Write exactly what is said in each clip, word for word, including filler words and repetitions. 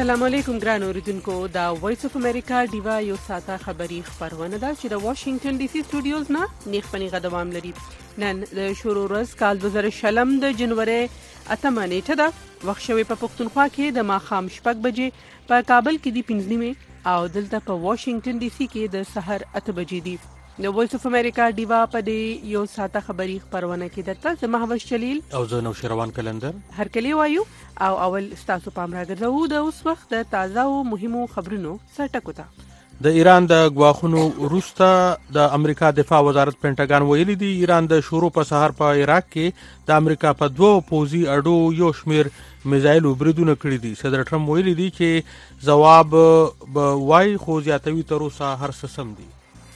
السلام علیکم ګران اوریدونکو دا وایس اف امریکا دیوا یو ساته خبری خبرونه ده چې د واشنگټن ډي سي سټوډیوز نه نیخ پنی غدوام لري. نن د شروع ورځ کال دوه زره شلم د جنوري اتمه نیټه ده. وخت شوی په پښتونخوا کې د ماخام شپږ بجې، په کابل کې دی پنځه نیمه او دلته په واشنگټن ډي سي کې د سحر اته بجې دي. د وایس اف امریکا دیوا په دې یو ساته خبری خبرونه کې درته زه محوش جلیل او زه نو شروان کلندر هر کلی وایو او اول ستاسو پام راګرځو د اوس وخت د تازه او مهمو خبرونو سرټکو ته. د ایران د غواخونو وروسته د امریکا دفاع وزارت پینټاګان ویلي دی ایران د شروع په سحر په عراق کې د امریکا په دوه پوزي اډو یو شمیر میزایل بریدونه کړی دي. صدر ټرمپ ویلي دی چې جواب به وای خو زیاتوي تر اوسه هر څه سم دي.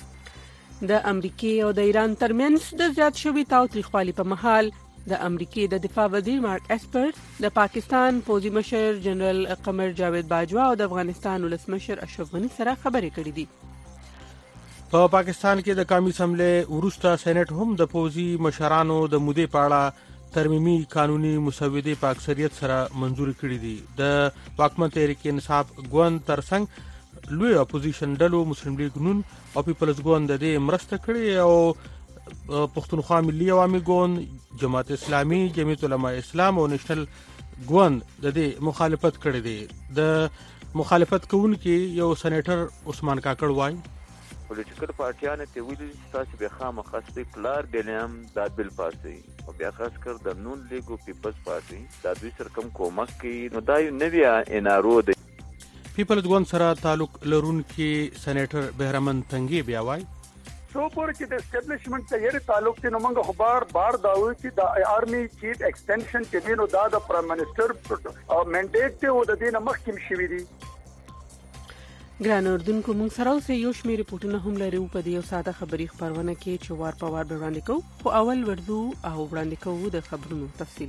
د امریکای او د ایران ترمنځ د زیات شوي تاوتریخوالي په مهال د امریکای د دفاع وزیر مارک اسپر د پاکستان پوزي مشر جنرال قمر جاوید باجوا او د افغانستان ولسمشر اشرف غنی سره خبرې کړې دي. په پاکستان کې د قومي اسمبلی وروسته سېنات هم د پوزي مشرانو د مودې په اړه ترمیمي قانوني مسودې په اکثریت سره منزور کړې دي. د واکمن تحریک انصاف ګوند ترڅنګ لوی اپوزیشن ډلو مسلم لیگ نون او پیپلز ګوند د دې مرسته کړې او پښتونخوا ملي عوامي ګوند، جماعت اسلامي، جمعیت علماء اسلام او نېشنل ګوند د دې مخالفت کړې دي. د مخالفت کوونکي یو سېنیټر عثمان کاکړ وایي پولیټیکل پارټیانو ته ویلي تاسو به خامخا سپیک لار بلیم دا بل پاسي او بیا خاص کر د نون لیگ او پیپلز پارټي دا دوی سره کوم کومک کوي نو دا یو نوی انارو دی. پیپلز ګوند سره تعلق لرونکي سېنیټر بهرمن تنګي بیا وایي سو پور چې د اسټابلیشمنت ته یې تعلق دی نو موږ خو بار بار دا وایو چې د آرمي چیف ایکسټنشن چې دی نو دا د پرایم منسٹر منډیټ ته او د دې نه مخکې شوی دی. ګران اردوونکو موږ سره اوس یو شمېر ریپورټونه هم لرو په دې یو ساده خبري خبرونه کې چې وار په وار به وړاندې کوو، خو اول ورځو او وړاندې کوو د خبرونو تفصیل.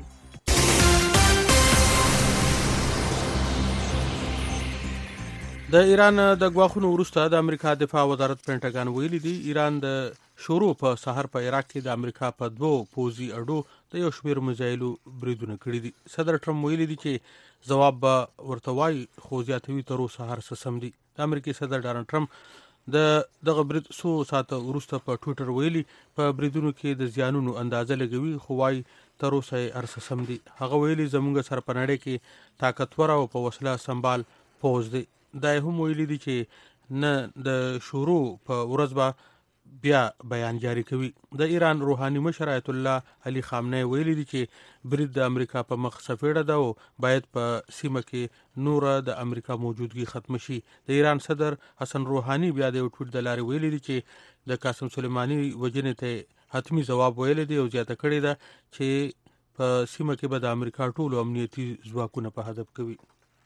د ایران د غواخونو وروسته د امریکا دفاع وزارت پینټاګان ویلي دی ایران د شروع په سحر په عراق کې د امریکا په دوه پوزي اډو د یو شمیر میزایلو بریدونه کړي دي. صدر ټرمپ ویلي دی چې جواب به ورته وای خو زیاتوي تر اوسه هر څه سم دي. د امریکای صدر ډانلډ ټرمپ د دغه برید څو ساعته وروسته په ټویټر ویلي په بریدونو کې د زیانونو اندازه لګوي خو وای تر اوسه هر څه سم دي. هغه ویلي زموږ سره په نړۍ کې طاقتور او په وسله سنبال پوز دی. دا هم ویلي دي چې نه د شروع په ورځ به بیا بیان جاری کوي. د ایران روحاني مشر آیت الله علي خامنه‌ای ویلي دي چې برید د امریکا په مخ سفیړه ده او باید په سیمه کې نور د امریکا موجودګي ختم شي. د ایران صدر حسن روحاني بیا د ټویټ د لارې ویلي دي چې د قاسم سلیماني وجنې ته حتمی جواب ویلي دی او زیاته کړې ده چې په سیمه کې به د امریکا ټولو امنیتي ځواکونه په هدف کوي.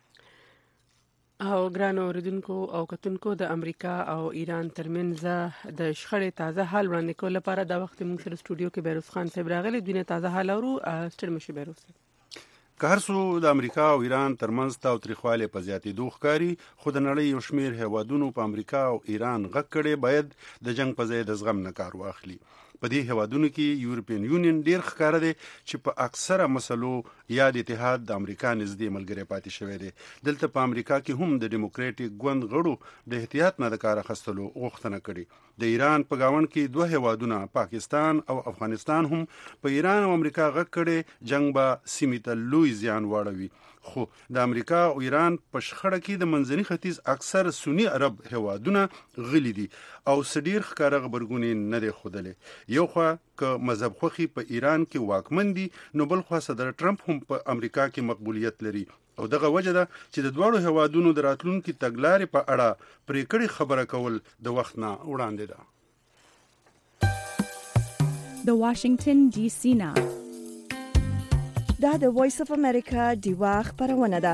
او ګرانو اوریدونکو او کتونکو د امریکا او ایران ترمنځ د شخړې تازه حال وړاندې کولو لپاره د وخت موږ سره سټوډیو کې بیروز خان صاحب راغلی. دوی نه تازه حال اورو. ستړي مشي بیروز که هر څو د امریکا او ایران ترمنځ تاوتریخوالی په زیاتېدو ښکاري خو د نړۍ یو شمېر هیوادونو په امریکا او ایران غږ کړی باید د جنگ په ځای د زغم نه کار واخلي. په دې هیوادونو کې یورپین یونین ډیر ښکاره دی چې په اکثره مسلو یا د اتحاد د امریکا نږدې ملګری پاتې شوی دی. دلته په امریکا کې هم د ډیموکراټیک ګوند غړو د احتیاط نه د کار اخیستلو غوښتنه کړې. د ایران په ګاونډ کې دوه هیوادونه پاکستان او افغانستان هم په ایران او امریکا غږ کړی جنگ به سیمې ته لوی زیان واړوي. خو د امریکا او ایران په شخړه کې د منځني ختیځ اکثر سنی عرب هیوادونه غلي دي او سډیر ښکاره غبرګونې نه دی ښودلی. یو خوا که مذهب خوښي په ایران کې واکمن دي نو بل خوا صدر ټرمپ هم په امریکا کې مقبولیت لري او دغه وجه ده چې د دواړو هیوادونو د راتلونکي تګلارې په اړه پرې کړې خبره کول د وخت نه وړاندې ده. د واشنگټن ډي سي نه دا د وایس اف امریکا دیوا خبرونه ده.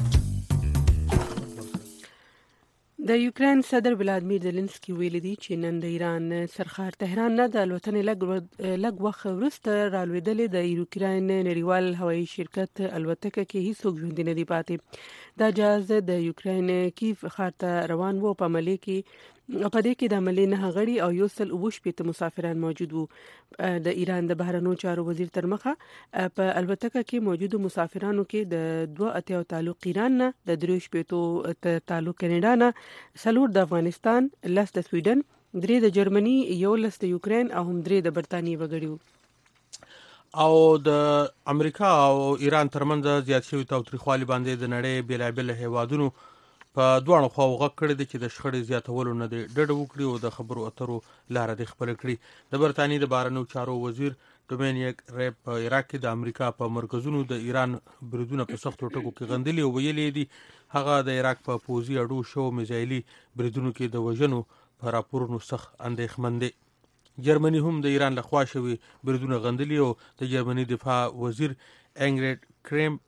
د یوکرين صدر ولادمیر زيلنسکي ویلي دی چې نن د ایران سرخار تهران نه د الوتنې لږ لږ وخت وروسته رالوېدلې د یوکرين نړیوال هوایي شرکت الوتکه کې هیڅوک ژوندي نه دي پاتې. دا جهاز د یوکرين کیف ښار ته روان و په عملي کې په دې کې د عملي نه غړي او یو سل اووه شپېته مسافران موجود وو. د ایران د بهرنیو چارو وزیر تر مخه په الوتکه کې موجودو مسافرانو کې د دوه اتیا تعلق ایران نه، د درې شپېتو تعلق کینیډا نه، څلور د افغانستان، لس د سویډن، درې د جرمني، یو لس د یوکرين او هم درې د برتانیې وګړي وو. او د امریکا او ایران ترمنځ زیات شوی تاوتریخوالي باندې د نړۍ بیلابل هیوادونو په دواړو خواو غږ کړی دی چې د شخړې زیاتولو نه دی ډډه وکړي او د خبرو اترو لاره دې خپله کړي. د برتانیې د بهرنیو چارو وزیر ډومینیک ریب په عراق کې د امریکا په مرکزونو د ایران بریدونه په سختو ټکو کې غندلي او ویلي دي هغه د عراق په پوځي اډو شو میزایلي بریدونو کې د وژنو په راپورونو سخت اندېښمن دی. جرمني هم د ایران لخوا شوي بریدونه غندلي او د جرمني دفاع وزیر انګریډ کریم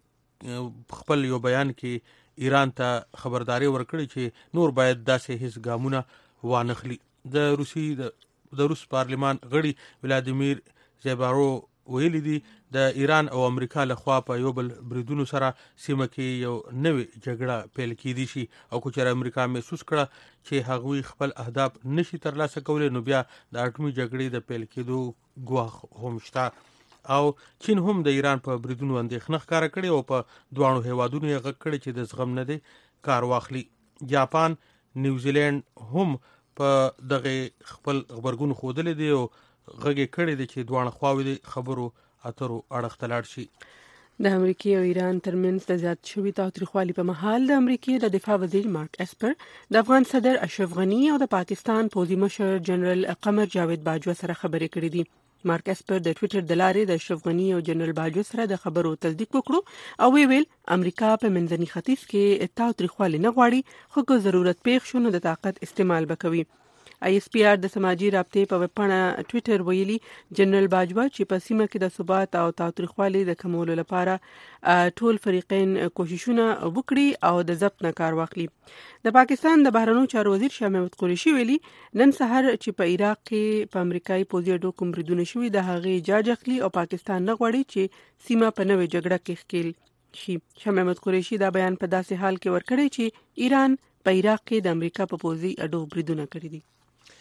خپل یو بیان کې ایران ته خبرداري ورکړي چې نور باید داسې هیڅ ګامونه وانخلي. د روسي د روس پارلمان غړي ولادیمیر زیبارو ویلي دي د ایران او امریکا لخوا په یو بل بریدونو سره سیمه کې یو نوې جګړه پیل کیدی شي او که چېرې امریکا محسوس کړه چې هغوی خپل اهداف نشي ترلاسه کولی نو بیا د اټومي جګړې د پیل کېدو ګواښ هم شته. او چین هم د ایران په بریدونو اندېښنه ښکاره کړې او په دواړو هیوادونو یې غږ کړی چې د زغم نه دی کار واخلي. جاپان، نیوزیلینډ هم په دغه خپل غبرګون ښودلی دی او غږ یې کړی دی چې دواړه خواوې د خبرو اترو اړخ ته لاړ شي. د امریکای او ایران ترمنځ د زیات شوي تاوتریخوالي په مهال د امریکای د دفاع وزیر مارک اسپر د افغان صدر اشرف غنی او د پاکستان پوځي مشر جنرال قمر جاوید باجوه سره خبرې کړې دي. مارک اسپر د ټوئیټر د لارې د اشرف غنی او جنرال باجوه سره د خبرو تصدیق وکړو او ویل امریکا په منځني ختیځ کې تاوتریخوالي نه غواړي خو که ضرورت پیښ شو نو د طاقت استعمال وکوي. آی اس پی آر د سماجی رابطې په وپاڼه ټوئیټر ویلي جنرال باجوه چې په سیمه کې د ثبات او تاوتریخوالي د کمولو لپاره ټول فریقین کوششونه وکړي او د ضبط نه کار واخلي. د پاکستان د بهرنیو چارو وزیر شاه محمود قریشي ویلي نن سحر چې په عراق کې په امریکایي پوځي اډو کوم بریدونه شوي د هغې جاج اخلي او پاکستان نه غواړي چې سیمه په نوې جګړه کې ښکېل شي. شاه محمود قریشي دا بیان په داسې حال کې ورکړی چې ایران په عراق کې د امریکا په پوځي اډو بریدونه کړي دي.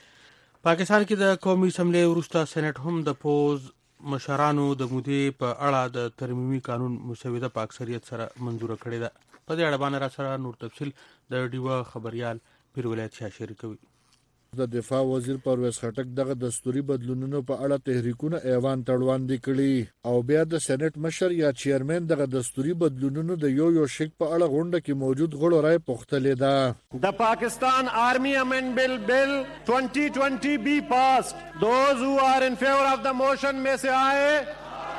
پاکستان کې د قومي اسمبلی وروسته سېنات هم د پوز مشرانو د مودې په اړه د ترمیمي قانون مسوده په اکثریت سره منظوره کړې ده. په دې اړه باندې را سره نور تفصیل د ډیوه خبريال پیر ولایت شاه شریکوي. د دفاع وزیر پرویز خټک دغه دستوري بدلونونو په اړه تحریکونه ایوان ته وړاندې کړي او بیا د سېنات مشر یا چیرمن دغه دستوري بدلونونو د یو یو شک په اړه غونډه کې موجود غړو رائے پوښتلې ده. The Pakistan Army Amendment Bill Bill twenty twenty be passed. Those who are in favor of the motion may say aye.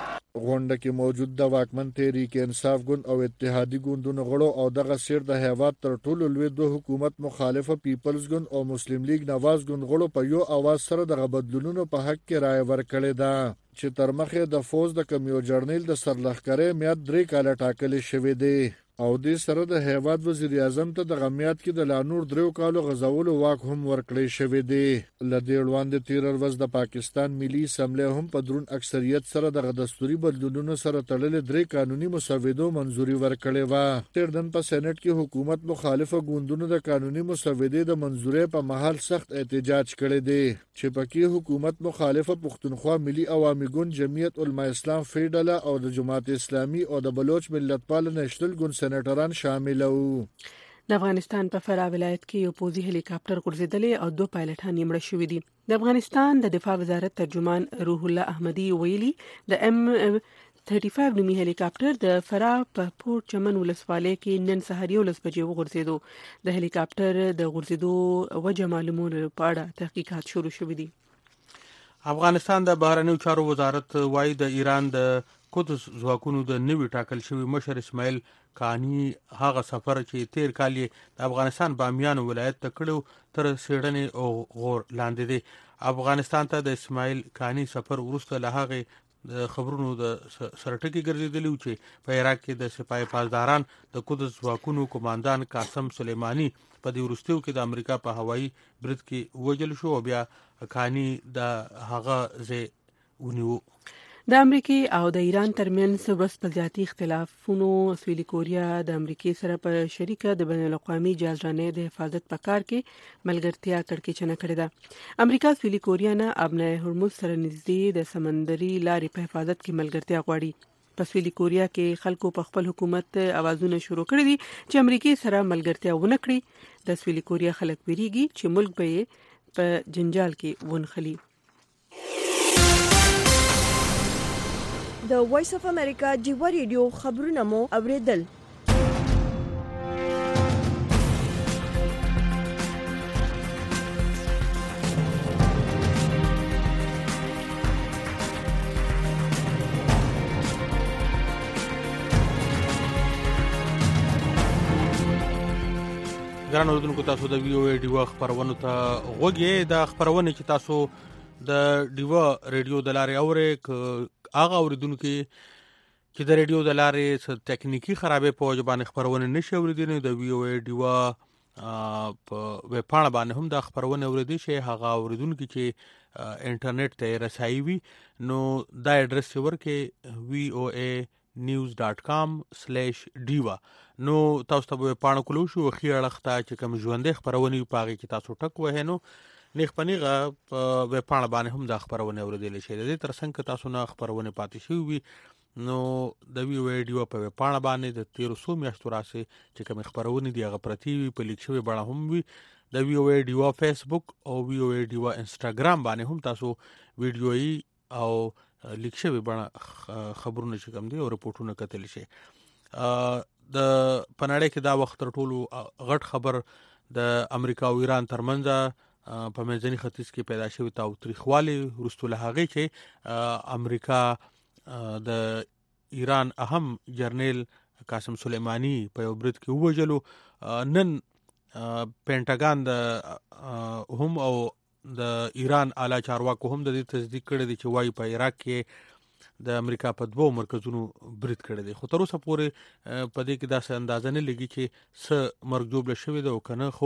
غونډه کې موجود د واکمن تحریک انصاف ګوند او اتحادی ګوندونو غړو او دغه سیر د هیواد تر ټولو لوی دوه حکومت مخالفه پیپلز ګوند او مسلم لیگ نواز ګوند غړو په یو اواز سره د بدلونونو په حق کې رائے ورکړې ده چې تر مخه د فوز د کمیو جرنیل د سرلښکرې میاد درې کاله ټاکلې شوې ده او د سره د هیواد وزیر اعظم ته د غمیات کې د لانور درو کالو غزولو واک هم ورکړی شوی دی. لدې وړاندې تیر ورځ د پاکستان ملي اسمبلی هم په درون اکثریت سره د دستوري بدلونونو سره تړلې درې قانوني مسودو منځوري ورکړې و. تیر دن په سېنات کې حکومت مخالفه ګوندونو د قانوني مسودې د منځوري په محل سخت احتجاج کړی دی چې پکې حکومت مخالفه پښتونخوا ملي عوامي ګوند، جمعیت علماء اسلام فیډل او د جماعت اسلامي او د بلوچ ملت پال نېشنل ګوند سېناتران شامل وو. د افغانستان په فراه ولایت کې یو پوځي هلیکاپټر غورځېدلی او دوه پایلټان یې مړه شوي دي. د افغانستان د دفاع وزارت ترجمان روح الله احمدي ویلي د ام ثلاثه پنځه نومي هلیکاپټر د فراه په پورت چمن ولسوالۍ کې نن سهار یولس بجې وغورځېدو. د هلیکاپټر د غورځېدو وجه معلومولو په اړه تحقیقات شروع شوي دي. افغانستان د بهرنیو چارو وزارت وايي د ایران د قدس ځواکونو د نوي ټاکل شوي مشر اسماعیل کانی هغه سفر چې تیر کال یې د افغانستان بامیان ولایت ته کړو تر سیړنې او غور لاندې دی. افغانستان ته د اسماعیل کانی سفر وروسته له هغې د خبرونو د سرټکی ګرځېدلی چې په عراق کې د سپاه پاسداران د قدس ځواکونو کمانډان قاسم سلیمانی په دې وروستیو کې د امریکا په هوایي برید کې وژل شو او بیا کانی د هغه ځای ونیو. د امریکای او د ایران ترمنځ ورځ په زیاتې اختلافونو سویلي کوریا د امریکای سره په شریکه د بین الاقوامي جازرانې د حفاظت په کار کې ملګرتیا کړکېچنه کړې ده. امریکا سویلي کوریا نه ابنای هرمز سره نږدې د سمندري لارې په حفاظت کې ملګرتیا غواړي. په سویلي کوریا کې خلکو په خپل حکومت اوازونه شروع کړي دي چې امریکای سره ملګرتیا ونه کړي. د سویلي کوریا خلک ویریږي چې ملک به په جنجال کې ونخلي. د وایس اف امریکا جیوا ریډیو خبرونه مو اوریدل. ګران اوردونکو تاسو د وی او ای ډیوا خبرونه ته غوږی د خبرونه چې تاسو د ډیوا ریډیو د لارې اورې هغه اوریدونکو چې د ریډیو د لارې څه ټکنیکی خرابې په وجه باندې خبرونه نشي اوریدنه د وی او ای ډیوا په ویب پاڼه باندې هم د خبرونه اوریدي شي. هغه اوریدونکو چې انټرنیټ ته رسایي وي نو دا اډرس ورکې وی او ای news dot com slash diva نو تاسو ته به پاڼه کولو شو خي اړخته چې کوم ژوندې خبرونه پاږي چې تاسو ټک وه نو نیخ پنیغه په پاڼه باندې هم د خبرونه اوریدل شي. د دې ترڅنګ تاسو نه خبرونه پاتې شي وي نو د وی ویډیو په پاڼه باندې د تیر سو میاشتو راسي چې کوم خبرونه دی هغه پرتی وي په لیک شوی بڼه هم وي. د وی ویډیو فیسبوک او وی ویډیو انستګرام باندې هم تاسو ویډیوي او لیک شوی بڼه خبرونه چې کوم دي او رپورټونه کتل شي. د پناړې کې دا وخت تر ټولو غټ خبر د امریکا او ایران ترمنځ په منځني ختیځ کې پیدا شوی تاوتریخوالی وروسته له هغه چې امریکا د ایران اهم جرنیل قاسم سلیمانی په یو برید کې ووجلو. نن پینټاګان د هم او د ایران اعلی چارواکو هم د دې تصدیق کړی دی چې وايي په عراق کې د امریکا په دوو مرکزونو برید کړی دی. خو تر اوسه پورې په دې کې داسې اندازه نه لګي چې څه مرګ جوړ شوی دی او کنه. خو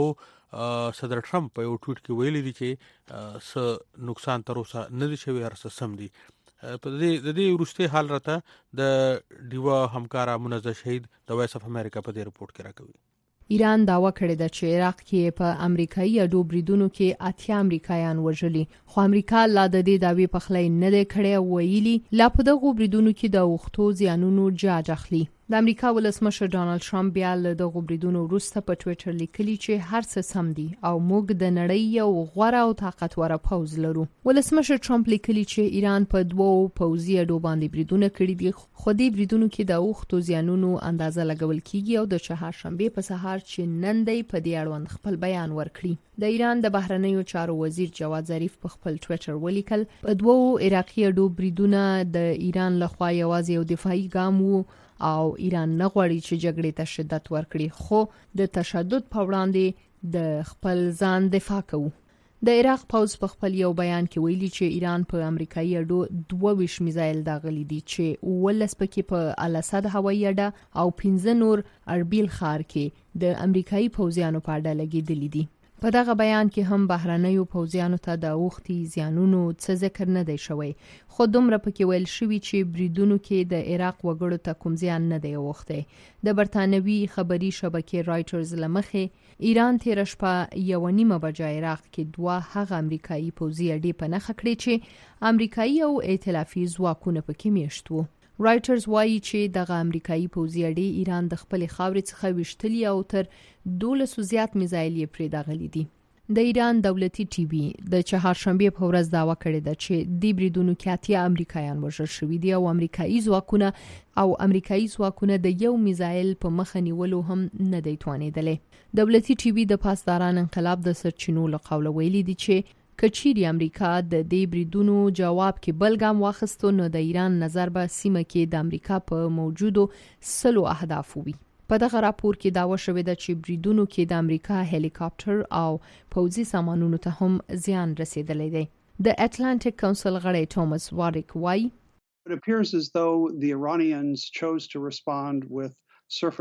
صدر ټرمپ په یو ټویټ کې ویلي دی چې څه نقصان تر اوسه نه دی شوی، هر څه سم دی. په دې د دې وروستي حال راته د ډیوا همکارا منزه شهید د وایس اف امریکا په دې رپورت کې راکوي. ایران داوا کړې ده چې عراق کې په امریکایي اډو بریدونو کې اتیا امریکایان وژلي، خو امریکا لا د دې داوی په خلی نه دی کړی. ویلي لا په دغه بریدونو کې د وختو زیانونو جاج اخلي. د امریکا ولسمشر ډانلډ ټرمپ بیا له دغه بریدونو وروسته په ټوئیټر لیکلي چې هر څه سم دي او موږ د نړۍ یو غوره او طاقتور پوځ لرو. ولسمشر ټرمپ لیکلي چې ایران په دوو پوځي اډو باندې بریدونه کړي دي، خو دې بریدونو کې د وختو زیانونو اندازه لګول کیږي او د چهارشنبه په سهار چې نن دی په دې اړوند خپل بیان ورکړي. د ایران د بهرنیو چارو وزیر جواد ظریف په خپل ټوئیټر ولیکل په دوو عراقي اډو بریدونه د ایران لخوا یوازې یو دفاعي ګام وو او ایران نه غواړي چې جګړې ته شدت ورکړي، خو د تشدد په وړاندې د خپل ځان دفاع کوي. د عراق پوز په خپل یو بیان کې ویلي چې ایران په امریکایي اډو دوه ویش میزایل داغلي دي چې ولس پکې په الاسد هوایي اډه او پنځه نور اربیل ښار کې د امریکایي پوځیانو په اډه لګیدلي دي. په دغه بیان کې هم بهرنیو پوځیانو ته د اوختي زیانونو څه ذکر نه دی شوی، خو دومره پکې ویل شوی چې بریدونو کې د عراق وګړو ته کوم زیان نه دی اوخته. د برتانوي خبري شبکې رایټرز لمخې ایران تیر شپه یو نیمه بجې عراق کې دوه هغه امریکایي پوځي اډې په نښه کړې چې امریکایي او ائتلافي ځواکونه پکې میشت وو. رایټرز وایي چې دغه امریکایي پوځي اډې ایران د خپل خاورې څخه وشتلي او تر دولسو زیات میزایل یې پرې داغلي دي. د ایران دولتي ټي وي د چهارشنبه په ورځ داوا کړې ده چې د بریدونو کې اتیا امریکایان وژل شوي دي او امریکایي ځواکونه او امریکایي ځواکونه د یو میزایل په مخه نیولو هم نه دی توانېدلی. دولتي ټي وي د پاسداران انقلاب د سرچینو له قوله ویلي دي چې کچيري امریکا د دې بریدونو جواب کې بلګام واخستو نو د ایران نظر به سیمه کې د امریکا په موجودو سلو اهداف وي. په دغه راپور کې داوا شوې ده چې بریدونو کې د امریکا هلیکاپټر او پوځي سامانونو ته هم زیان رسیدلی دی. د اټلانټیک کونسل غړی توماس واریک وایي It appears as though the Iranians chose to respond with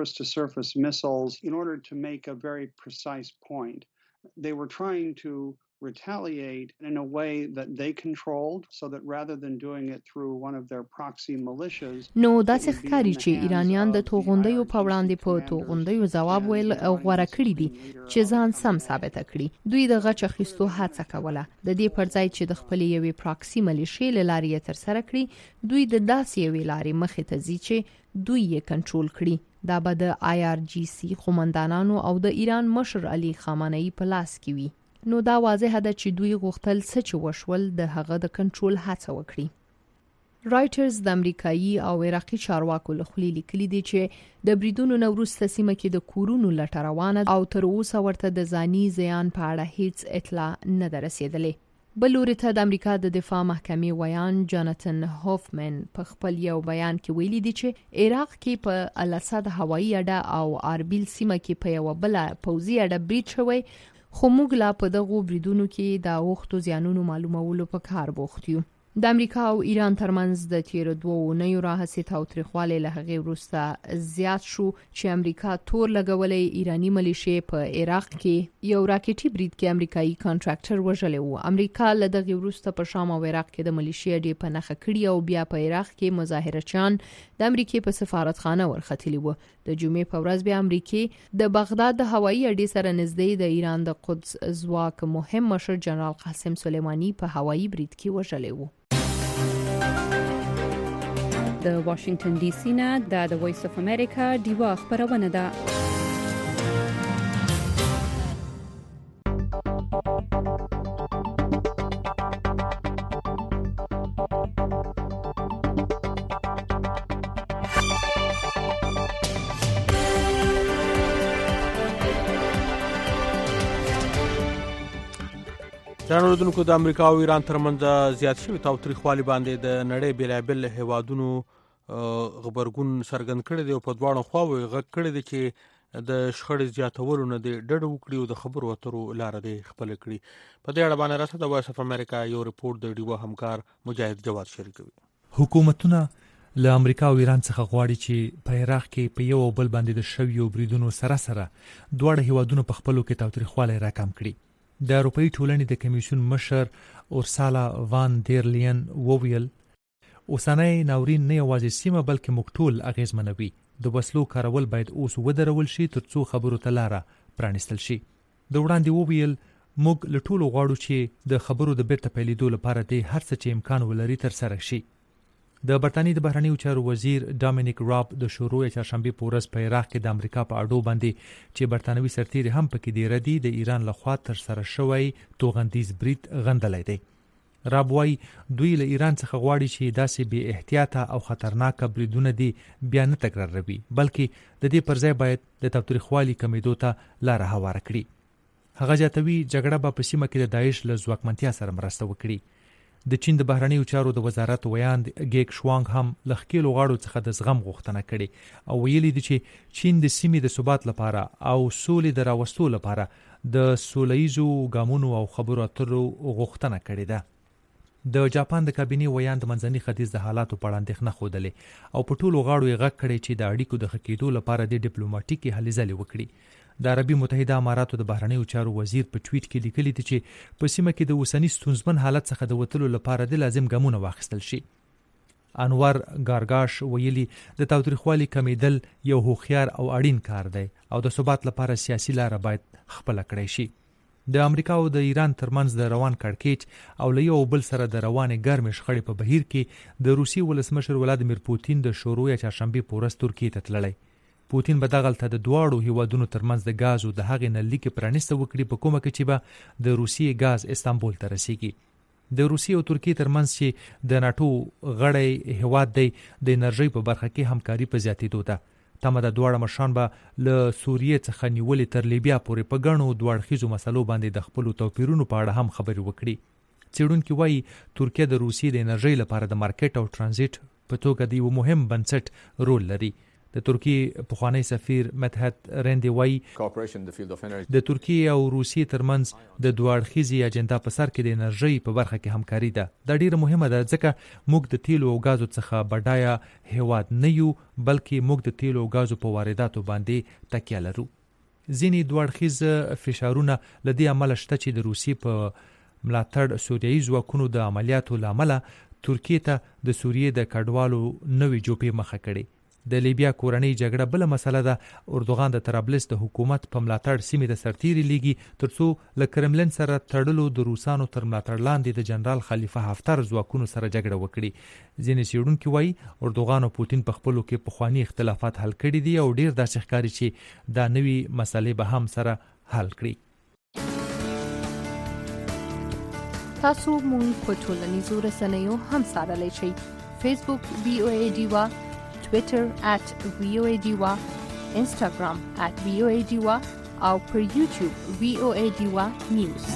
surface-to-surface missiles in order to make a very precise point. They were trying to retaliate in a way that they controlled, so that rather than doing it through one of their proxy militias. نو داسې ښکاري چې ایرانیان د توغندیو په وړاندې په توغندیو ځواب ویل غوړه کړی دي چې ځان سم ثابت کړي. دوی د غچ اخیستو هڅه کوله د دې پر ځای چې د خپل یوې پراکسي ملیشې له لارې تر سره کړي. دوی د داسې یوې لارې مخې ته ځي چې دوی یې کنټرول کړي. دا به د آی آر جی سی قومندانانو او د ایران مشر علي خامنه‌ای په لاس کې وي. نو دا واضح ده چې دوی غوښتل څه چې وشول د هغه د کنټرول هڅه وکړي. رایټرز د امریکایي او عراقي چارواکو له خولې لیکلي دي چې د بریدونو نه وروسته سیمه کې د کورونو لټه روانه او تر اوسه ورته د ځاني زیان په اړه هیڅ اطلاع نه ده رسېدلې. بل لوري ته د امریکا د دفاع محکمې ویان جاناتن هوفمن په خپل یو بیان کې ویلي دي چې عراق کې په الاسد هوایي اډه او اربیل سیمه کې په یو بل پوځي اډه برید شوی، خو موږ لا په دغو بریدونو کې د اوښتو زیانونو معلومولو په کار بوخت یو. د امریکا او ایران ترمنځ د تیر دوه اونیو راهیسې تاوتریخوالی له هغې وروسته زیات شو چې امریکا تور لګولی ایرانی ملیشې په عراق کې یو راکټي برید کې امریکایي کانټراکټر وژلی و. امریکا له دغې وروسته په شام او عراق کې د ملیشې اډې په نښه کړي او بیا په عراق کې مظاهرچیان د امریکې په سفارتخانه ورختلي و. د جمعې په ورځ بیا امریکې د بغداد د هوایي اډې سره نږدې د ایران د قدس ځواک مهم مشر جنرال قاسم سلیمانی په هوایي برید کې وژلی و. د واشنگټن ډي سي نه د وایس اف امریکا ډیوا خبرونه ده. ځانوردونکو د امریکا او ایران ترمنځ زیات شوی تاوتریخوالي باندې د نړۍ بیلابل هیوادونو غبرګون څرګند کړی دی او په دواړو خواوو یې غږ کړی دی چې د شخړې زیاتولو نه د ډډه وکړي او د خبرو اترو لاره دی خپله کړي. په دې اړه باندې راته د وایس اف امریکا یو رپورټ د ډیوا همکار مجاهد جواد شریکوي. حکومتونه له امریکا او ایران څخه غواړي چې په عراق کې په یو بل باندې د شویو بریدونو سره سره دواړه هیوادونو په خپلو کې تاوتریخوالی راکم کړي. د اروپایي ټولنې د کمیسیون مشر اورسالا وان دیر لین وویل اوسنۍ ناورین نه یوازې سیمه بلکې موږ ټول اغیزمنوي. د وسلو کارول باید اوس ودرول شي ترڅو خبرو ته لاره پرانیستل شي. د وړاندې وویل موږ له ټولو غواړو چې د خبرو د بیرته پیلېدو لپاره د هر څه چې امکان ولري ترسره شي. د برتانیې د بهرنیو چارو وزیر ډامینیک راب د شروع چهارشنبې په ورځ په عراق کې د امریکا په اډو باندې چې برتانوي سرتیري هم پکې دی ردی د ایران لخوا تر سره شوی توغندیز برید غندلی دی. راب وایي دوی له ایران څخه غواړي چې داسې بې احتیاطه او خطرناکه بریدونه دي بیا نه تکراروي، بلکې د دې پر ځای باید د تاوتریخوالي کمیدو ته لاره هواره کړي. هغه زیاتوي جګړه به په سیمه کې د داعش له ځواکمنتیا سره مرسته وکړي. د چین د بهرنیو چارو د وزارت ویاند ګیک شوانګ هم له ښکېلو غاړو څخه د زغم غوښتنه کړې او ویلي دي چې چین د سیمې د ثبات لپاره او سولې د راوستو لپاره د سولهییزو ګامونو او خبرو اترو غوښتنه کړې ده. د جاپان د کابینې ویاند منځني ختیځ د حالاتو په اړه اندېښنه ښودلې او په ټولو غاړو یې غږ کړی چې د اړیکو د ښه کېدو لپاره د ډیپلوماټیکې هلې ځلې وکړي. د عربي متحده اماراتو د بهرنیو چارو وزیر په ټویټ کې لیکلي دي چې په سیمه کې د اوسني ستونزمن حالت څخه د وتلو لپاره د لازم ګامونه واخیستل شي. انور ګارګاش ویلي د تاوتریخوالي کمیدل یو هوښیار او اړین کار دی او د ثبات لپاره سیاسي لاره باید خپله کړی شي. د امریکا او د ایران ترمنځ د روان کړکېچ او له یو بل سره د روانې ګرمې شخړې په بهیر کې د روسي ولسمشر ولادیمیر پوتین د شروع چهارشنبې په ورځ ترکیې ته تللی. پوتین به دغلته د دواړو هیوادونو ترمنځ د غازو د هغې نلۍ کې پرانیسته وکړي په کومه کې چې به د روسیې غاز استانبول ته رسیږي. د روسیې او ترکیې ترمنځ چې د ناټو غړی هیواد دی د انرژۍ په برخه کې همکاري په زیاتېدو ده. تمه د دواړه مشران به له سوریې څخه نیولې تر لیبیا پورې په ګڼو دواړخیزو مسلو باندې د خپلو توپیرونو په اړه هم خبرې وکړي. څېړونکي وایي ترکیه د روسیې د انرژۍ لپاره د مارکیټ او ترانزیت په توګه د یو مهم بنسټ رول لري. د ترکیې پخوانی سفیر مدحت رندی وایي د ترکیې او روسیې ترمنځ د دوه-اړخیزې اجنډا په سر کې د انرژۍ په برخه کې همکاري ده. دا ډیره مهمه ده ځکه موږ د تیلو او غازو څخه بډایه هیواد نه یو بلکې موږ د تیلو او غازو په وارداتو باندې تکیه لرو. ځینې دوه اړخیز فشارونه لدې عمل شته چې د روسي په ملاتړ سوریایي ځواکونو د عملیاتو لامل ترکیه ته د سوریې د کډوالو نوې جوپې مخه کړي. د لیبیا کورنۍ جګړه بل مسله ده. اردوغان د طرابلس د حکومت په ملاتړ سیمې د سرتیري لیږي ترڅو له کرملین سره تړلو د روسانو تر ملاتړ لاندې د جنرال خلیفه حفتر ځواکونو سره جګړه وکړي. ځینې څېړونکي وایي اردوغان او پوتین په خپلو کې پخواني اختلافات حل کړي دي او ډیر داسې ښکاري چې دا نوې مسلې به هم سره حل کړي. تاسو مونږ په ټولنیزو رسنیو هم څارلی شئ. فیسبوک وی او ای ډیوا، Twitter at V O A D W A, Instagram at V O A D W A او پر YouTube V O A D W A News.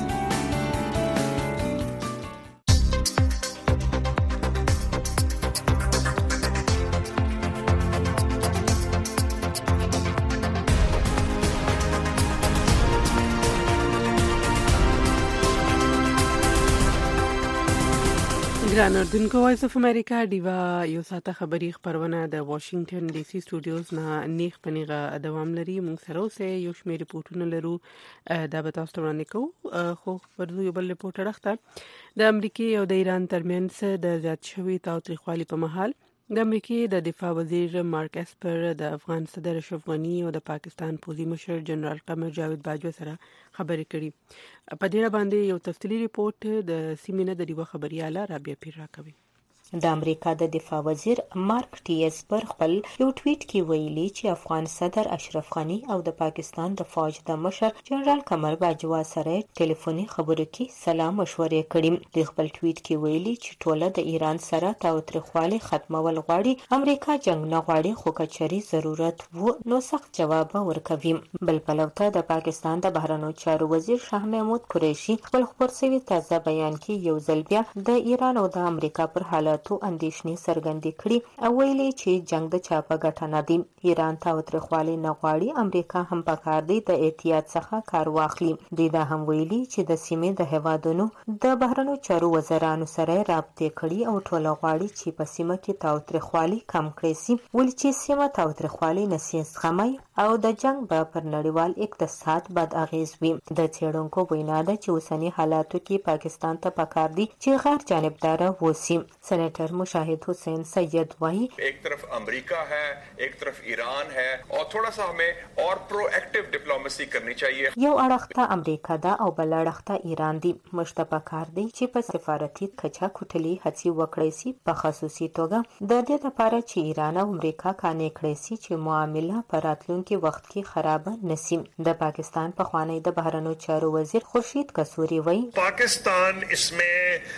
ګران اردوونکو، وایس اف امریکا ډیوا یو ساته خبری خبرونه د واشنگټن ډي سي سټوډیوز نه نیخ پنیغه دوام لري. موږ سره اوسه یو شمېر ریپورتونه لرو دا به تاسو ته وړاندې کوو. خو ورته یو بل ریپورت راغلی د امریکا او د ایران ترمنځ د زیات شوي تاوتریخوالي په مهال د امریکا د دفاع وزیر مارک اسپر د افغان صدر اشرف غنی او د پاکستان پوځي مشر جنرال قمر جاوید باجوه سره خبرې کړي. په دې باندې یو تفصیلی ریپورت د سیمینه د ډیوا خبرياله رابعه پیر راکوي. د امریکا د دفاع وزیر مارک ټي اسپر خپل یو ټویټ کې ویلي چې افغان صدر اشرف غنی او د پاکستان د فوج د مشر جنرال قمر باجوه سره ټلیفوني خبرو کې سلام مشورې کړي. د خپل ټویټ کې ویلي چې ټوله د ایران سره تاوتریخوالي ختمول غواړي. امریکا جنگ نه غواړي خو کچري ضرورت وو نو سخت جواب ورکوي. بل پلوته د پاکستان د بهرنیو چارو وزیر شاه محمود قریشي خپل خبر سوي تازه بیان کې یو ځل بیا د ایران او د امریکا پر حالت تو اندیشنې څرګندې کړي او ویلي چې جنگ د چا په ګټه نه دی. ایران تاوتریخوالي نه غواړي. امریکا هم پکار دی د احتیاط څخه کار واخلي. دوی دا هم ویلي چې د سیمې د هیوادونو د بهرنیو چارو وزرانو سره رابطې کړي او ټول غواړي چې په سیمه کې تاوتریخوالي کم کړي سي ولې چې سیمه تاوتریخوالي نسي زغمي او د جنگ به پر نړیوال اقتصاد بد اغیز وي. د څېړونکو وینا ده چې اوسنی حالاتو کې پاکستان ته پکار دی چې غیر جانبدار ووسی. سینیټر مشاهد حسین سید وایي ایک طرف امریکہ ہے، ایک طرف ایران ہے اور تھوڑا سا ہمیں اور پرو ایکٹیو ډیپلوماسي کرنی چاہیے. یو اړخ ته امریکا ده او بل اړخ ته ایران دی. مشته پکار دی چې په سفارتي کچا کوټلي هڅې وکړي سي په خصوصي توګه د دې لپاره چې ایران او امریکا کانې کړي سي چې معامله پر راتلونکي وخت کې خراب نشي. د پاکستان په خوانی د بهرنیو چارو وزیر خورشید کسوری وایي پاکستان اس میں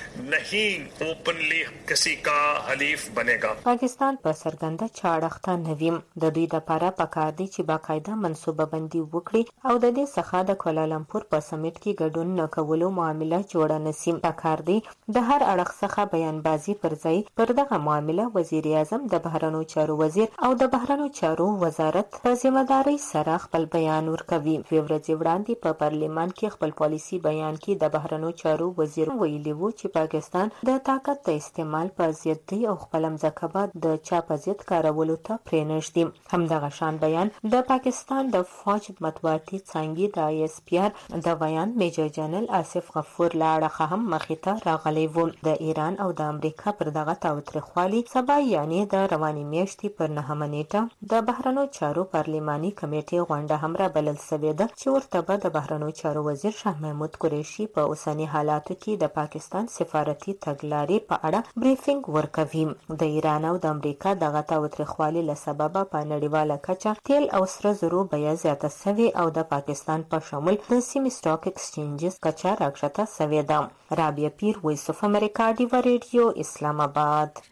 نہیں اوپنلی کسی کا حلیف بنے گا. پاکستان په سرګنده چاړخته نویم د دوی د لپاره پکار دی چې باقاعده منصوبه بندي وکړي او د دې څخه د کوالالمپور په سمیټ کې ګډون نه کولو معامله جوړه نسی. پکار دی د هر اړخ څخه بیانبازي پر ځای پر دغه معامله وزیر اعظم د بهرنیو چارو وزیر او د بهرنیو چارو وزارت په ځمداري سره خپل بیان ورکوي. فبرवरी وړاندې په پارلیمان کې خپل پالیسی بیان کې د بهرنیو چارو وزیر ویلي وو چې پاکستان د طاقت د استعمال په ضد دی او خپل مځکه د چا په ضد کارولو ته پرې نږدي. همدغه شان بیان د پاکستان د فوج مطبوعاتي څانګې د آی اس پی آر د بیان میجر جنرال آصف غفور لاړه هم مخې ته راغلی و. د ایران او د امریکا پر دغه تاوتریخوالي سبا یعنی د رواني میاشتې پر نهمه نیټه د بهرنیو چارو پارلماني کمیټې غونډه هم را بلل شوې ده چې ورته به د بهرنیو چارو وزیر شاه محمود قریشي په اوسنی حالاتو کې د پاکستان سفارتي تګلارې په اړه بریفینګ ورکوي. د ایران او د امریکا دغه تاوتریخوالي له سببه په نړیواله کچه تیل او سره زرو بیه زیاته شوې او د پاکستان په شمول د سیمې سټاک ایکسچینجز کچه راکښته شوې ده. رابعه پیر، وایس اف امریکا، ډیوا ریډیو، اسلام آباد.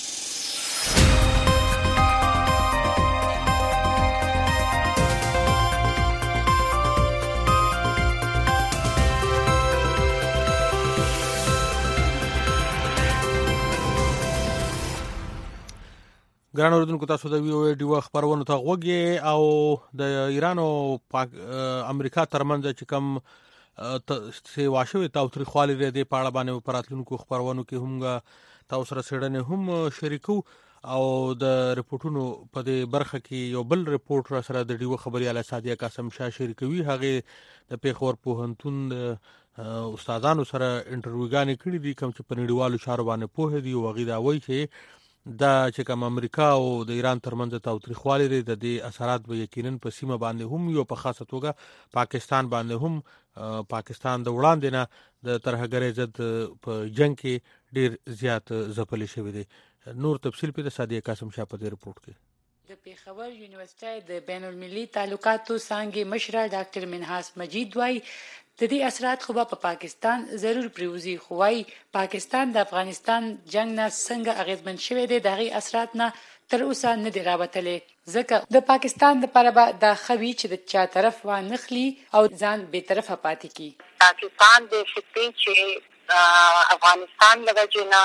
ګران اوردونکو، تاسو د وی او ای ډیوا خبرونه ته غوږی او د ایران او امریکا ترمنځ چې کوم سیوا شوی تاوتریخوالي د پاړه باندې پراتلونکو خبرونو کې هم تاسو سره سړنه هم شریکو او د رپورټونو په دې برخه کې یو بل رپورټ را سره د ډیو خبرياله سادیه قاسم شاه شریکوي. هغه د پیښور پوهنتون استادانو سره انټرویوګانې کړې دي کوم چې په نړیوالو چارو باندې پوهه دي او هغه دا وایي چې دا چې کوم امریکا او د ایران ترمنځ تاوتریخوالی لري د دې اثرات به یقینا په سیمه باندې هم یو په خاصه توګه پاکستان باندې هم پاکستان د وړاندې نه د ترهګرۍ ضد په جنگ کې ډیر زیات ځپلې شوی دی. نور تفصیل په سادیه قاسم شاه په دې رپورټ کې. د پیښور یونیورسيټي د بین المللي تعلقاتو څانګې مشر ډاکټر منحاس مجید وایي د دې اثرات خو په پاکستان ضرور پریوزي، خو وايي پاکستان د افغانستان جنگ نه څنګه اغیزمن شوی دی دغه اثرات نه تر اوسه نه دی راوتلې، ځکه د پاکستان لپاره به دا خوي چې د چا طرف و نخلي او ځان به طرفه پاتې کی. پاکستان د شپې چې افغانستان لږه نه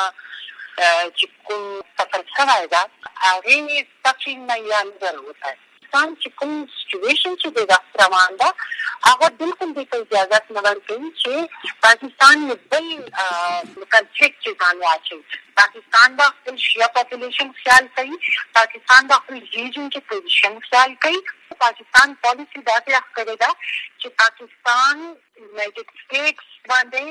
چې کوم سفر شوی دا هغه تفصیل نه یان ضرورت دی چې کوم سچویشن چې د روان ده هغه بالکل د اجازه نه ورکوي چې پاکستان نه بل کنفلیکټ چې ځان واچي. پاکستان د خپل شیا پاپولیشن خیال کوي، پاکستان د خپل ریجن کې پوزیشن خیال کوي. پاکستان پالیسی داسې راخکړې ده چې پاکستان یونایټډ سټیټس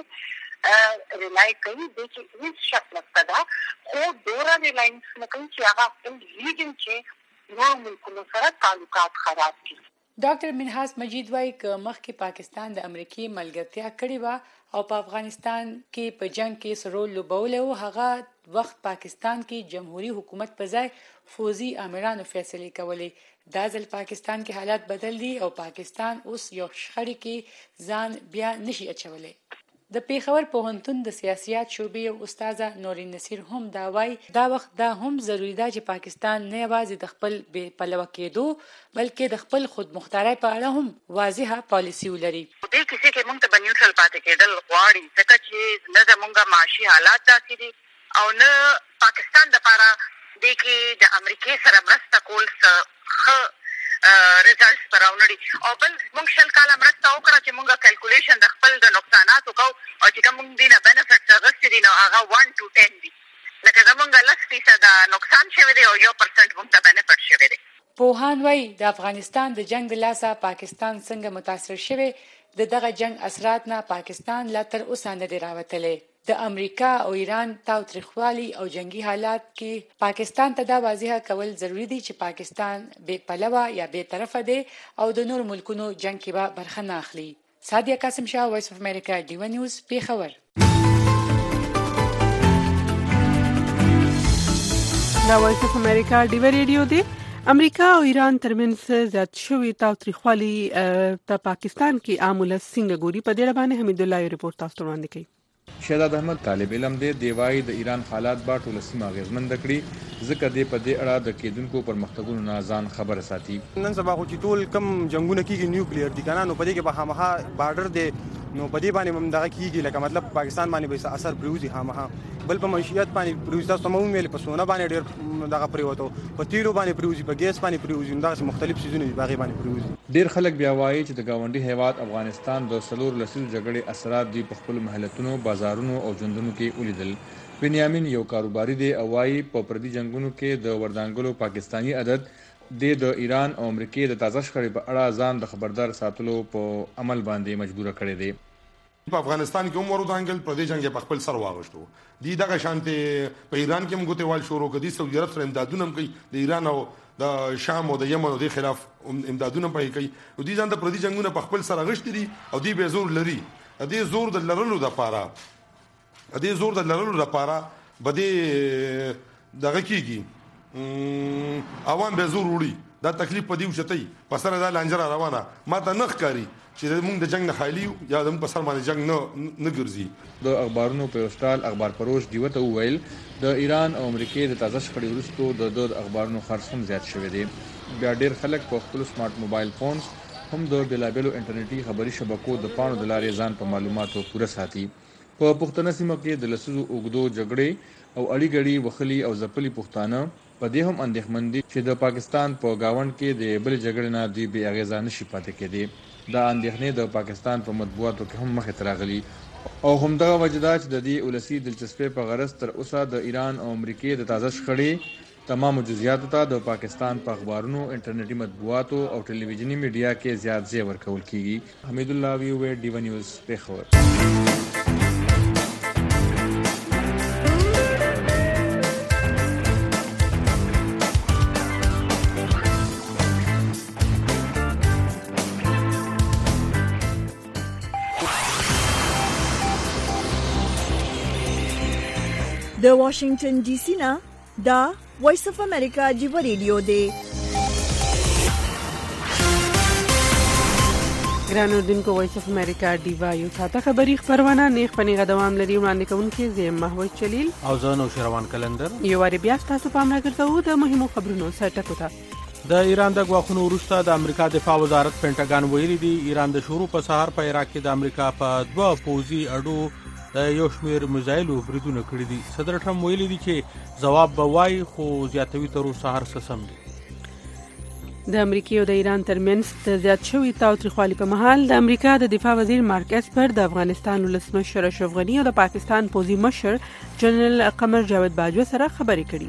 باندې ریلای کوي د چې هیڅ شک نشته ده، خو دوره ریلاینس نه کوي چې هغه خپل ریجن چې نو ملکونو سره تعلقات خراب کړي. ډاکټر منحاس مجید وایي که مخکې پاکستان د امریکای ملګرتیا کړې وه او په افغانستان کې په جنگ کې سرول لوبولی و، هغه وخت پاکستان کې جمهوریت حکومت په ځای فوزي امیرانو فیصلې کولې. دا ځل پاکستان کې حالات بدل دي او پاکستان اوس یو شخړې کې ځان بیا نشي اچولی. د پیښور پوهنتون د سیاسيات شعبې استاد نورین نصیر هم دا وایي دا وخت دا هم ضروری ده چې پاکستان نه یوازې د خپل بې پلوه کېدو بلکې د خپل خود مختارۍ په اړه هم واضحه پالیسي ولري. دې کیسې کې موږ ته نیوټرل پاتې کېدل غواړي ځکه چې نه زموږ معاشي حالات داسې دي او نه پاکستان دپاره دې کې د امریکای سره مرسته کول ښه ریزلټس براونړي او بل موږ شل کاله مرسته وکړه چې موږ کیلکولیشن د خپل د نقصاناتو کوو او چې کوم موږ دینه بینیفټس اغوستي دي نو هغه ون ټو ټن دي، لکه زموږ لس فیصده نقصان شوی دی او یو پرسنټ موږ ته بینیفټ شوی دی. پوهان وایي د افغانستان د جنگ د لاسه پاکستان څنګه متاثر شوی، د دغه جنگ اثرات نه پاکستان لا تر اوسه نه دی راوتلی. د امریکا او ایران تاوتریخوالي او جنگي حالات کې پاکستان ته دا واضحه کول ضروری دي چې پاکستان بې پلوه یا بې طرفه دی او د نور ملکونو جنگ کې به برخه نه اخلي. سادیه قاسم شاه، وایس اف امریکا، ډیو نیوز، پیښور. دا وایس اف امریکا ډیو ریډیو دی. امریکا او ایران ترمنځ زیات شوی تاوتریخوالي په پاکستان کې عامله څنګه ګوري، په دې باندې حمید الله یو ریپورت تاسو ته وړاندې کوي. شهزاد احمد طالب علم دی دیوای د ایران حالات با ټول سیمه اغیزمند کړي ځکه د په دې اړه د کېدونکو پرمختګونو نه ځان خبر ساتي. نن سبا خو چې ټول کم جنگونه کیږي نیوکلیر دي کنه، نو په دې کې به خامخا بارډر دی نو په دې باندې هم دغه کیږي، لکه مطلب پاکستان باندې به اثر پریوزي خامخا، بل په معیشت باندې پریوزي. تاسو مو ویل په سونه باندې ډېر دغه پریوتو، په تیلو باندې پریوزي، په ګیس باندې پریوزي، دغه مختلف سيزونه باغې باندې پریوزي. ډېر خلک بیا وایي چې د گاونډي هیواد افغانستان د سلور لسیزو جګړې اثرات دی په خپل محلتونو، بازارونو او ژوندونو کې ولیدل. بنیامین یو کاروباري دی او وايي په پردي جنگونو کې د وردانګلو پاکستانی عدد د ایران او امریکای د تازه شخړې په اړه ځان د خبردار ساتلو په عمل باندې مجبور کړی دی. په افغانستان کې هم وردانګل پر دې جنگ په خپل سر واغښتو دي، دغه شانته په ایران کې هم ګوتوال شروع کړي، سعودي عرب سره امدادونه کوي، د ایران او د شام او د یمن او د خلاف امدادونه پای کوي، او دي ځان د پردي جنگونه په خپل سر غشتي دي او دي به زور لري. دې زور د لرلو د پاره دې زور د لرلو لپاره بده دغه کیږي عوام به زور وړي. دا تکلیف په دیو شتي په سره دا لنجره روانه ماته نخ کاری چې موږ د جنگ نه خالی یا د په سر باندې جنگ نه نه ګرځي. د اخبارونو په استاد اخبار پروش دیوته ویل د ایران او امریکای د تازه شخړې وروسته د دوه اخبارونو خرڅ هم زیات شوی دی. بیا ډیر خلک په خپل سمارټ موبایل فونز هم د بلابلو انټرنیټي خبري شبکو د پاڼو د لارې ځان په معلوماتو پوره ساتي. په پښتنه سیمه کې د لسیزو اوږدو جګړې او اړی غړي وخلی او ځپلي پښتانه په دې هم اندېښمن دي چې د پاکستان په گاوند کې د بل جګړې نه دوی بې اغیزه نشي پاتې کېدی. دا اندېښنې د پاکستان په مطبوعاتو کې هم مخې ته راغلي او همدغه وجه ده چې د دې ولسي دلچسپۍ په غرض تر اوسه د ایران او امریکای د تازه شخړې تمام جزئیاتو ته د پاکستان په اخبارونو، انټرنیټي مطبوعاتو او ټلویزیونی میډیا کې زیات ځای ورکول کیږي. حمید الله وی ډیو نیوز پیښور. د واشنگټن ډي سي نه دا وایس اف امریکا جیو ریډیو دی. ګران اردوونکو وایس اف امریکا ډیوا یو ساته خبری خبرونه نیخ پنیغه دوام لري وړاندې کوونکې زم محمود چلیل او زه نو شروان کلندر. یو واری بیا تاسو پام راګرځو د مهمو خبرونو سرټکو ته. د ایران د غواخونو وروسته د امریکا دفاع وزارت پینټاګان ویلي دی ایران د شروع په سهار په عراق کې د امریکا په دوه پوزي اډو د یو شمیر میزایلو بریدونه کړی دي. صدر ټرمپ ویلي دی چې جواب به وای خو زیاتوي تر اوسه هر څه سم دي. د امریکا او د ایران ترمنځ د زیات شوی تاوتریخوالي په مهال د امریکا د دفاع وزیر مارک اسپر د افغانستان ولسمشر اشرف غنی او د پاکستان پوزي مشر جنرال قمر جاوید باجوه سره خبرې کړي.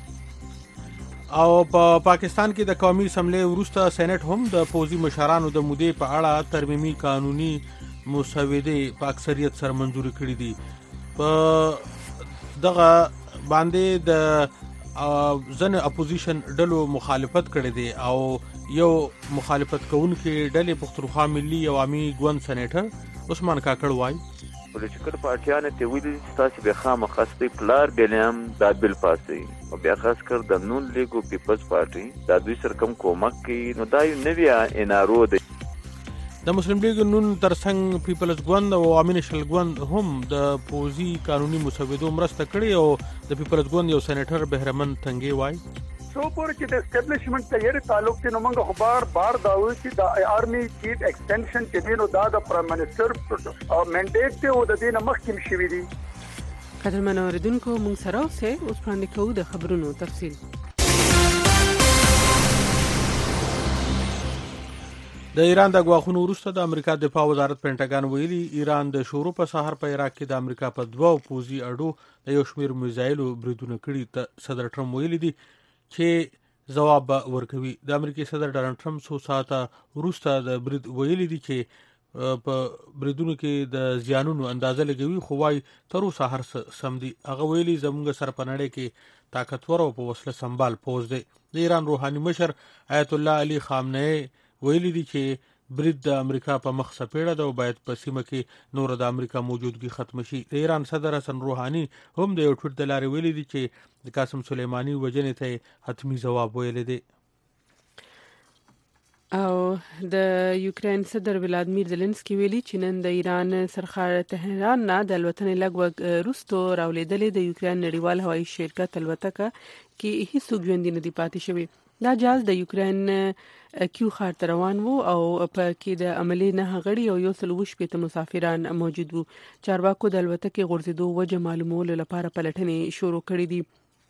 او په پا پاکستان کې د قومي اسمبلی وروسته سېنات هم د پوزي مشرانو د مودې په اړه ترمیمي قانوني مسودې په اکثریت سره منځوري کړې دي. په دغه باندې د ځنه اپوزیشن ډلو مخالفت کړې دي او یو مخالفت کوونکي ډلې پښتونخوا ملي عوامي ګوند سېنیټر عثمان کاکړ وایي پولیټیکل پارټیانو ته ویلي چې تاسو به خامخا خپل پلار بلیم دا بل پاسي او بیا خاص کر د نون لیګ او پیپلز پارټي دا دوی سره کوم کومک کوي نو دا یو نوی انارو دی. د مسلم لیګ نون ترڅنګ پیپلز ګوند او عوامي نشل ګوند هم د پوزي قانوني مسودو مرسته کړې او د پیپلز ګوند یو سېنیټر بهرمن تنګي وایي سو پور چې د اسټابلیشمنت ته یې تعلق ته نو موږ خبر بار داوي چې د آرمي چیف ایکسټنشن چې دینو دا د پرایم منسٹر منډیټ ته و د دې مخکې شوی دی. قدرمن اوریدونکو موږ سره اوسه اوس باندې کوو د خبرونو تفصیل. د ایران د غواخونو وروسته د امریکا دفاع وزارت پینټاګان ویلي ایران د شروع په سهار په عراق کې د امریکا په دوه پوزي اډو د یو شمیر میزایلو بریدونه کړي. ته صدر ټرمپ ویلي دي چې جواب ورکوي. د امریکای صدر ډانلډ ټرمپ څو ساعته وروسته د برید ویلي دي چې په بریدونو کې د زیانونو اندازه لګوي خو وايي تر اوسه هر څه سم دي. هغه ویلي زموږ سره په نړۍ کې طاقتور او په وسله سنبال پوز دی. د ایران روحاني مشر آیت الله علي خامنه‌ای ویلي دي چې برید د امریکا په مخ سپېړه ده او باید په سیمه کې نور د امریکا موجودګي ختم شي. د ایران صدر حسن روحاني هم د یو ټویټ د لارې ویلي دي چې د قاسم سلیماني وژنې ته حتمی جواب ویلی دی. او د یوکرين صدر ولادیمیر زيلنسکي ویلي چې نن د ایران سرخار تهران نه د الوتنې لګوګ روستو راولېدلې د یوکرين نړیوال هوایي شرکت الوتکه کې هیڅ ژوندۍ نه دی پاتې شوی. دا جهاز د یوکرين کیو خار ته روان وو او په کې د عملي نه غړي او یو سل وش پېته مسافران موجود وو. چارواکو د الوتکې غورځېدو وجه معلومولو لپاره پلټنې شروع کړې دي.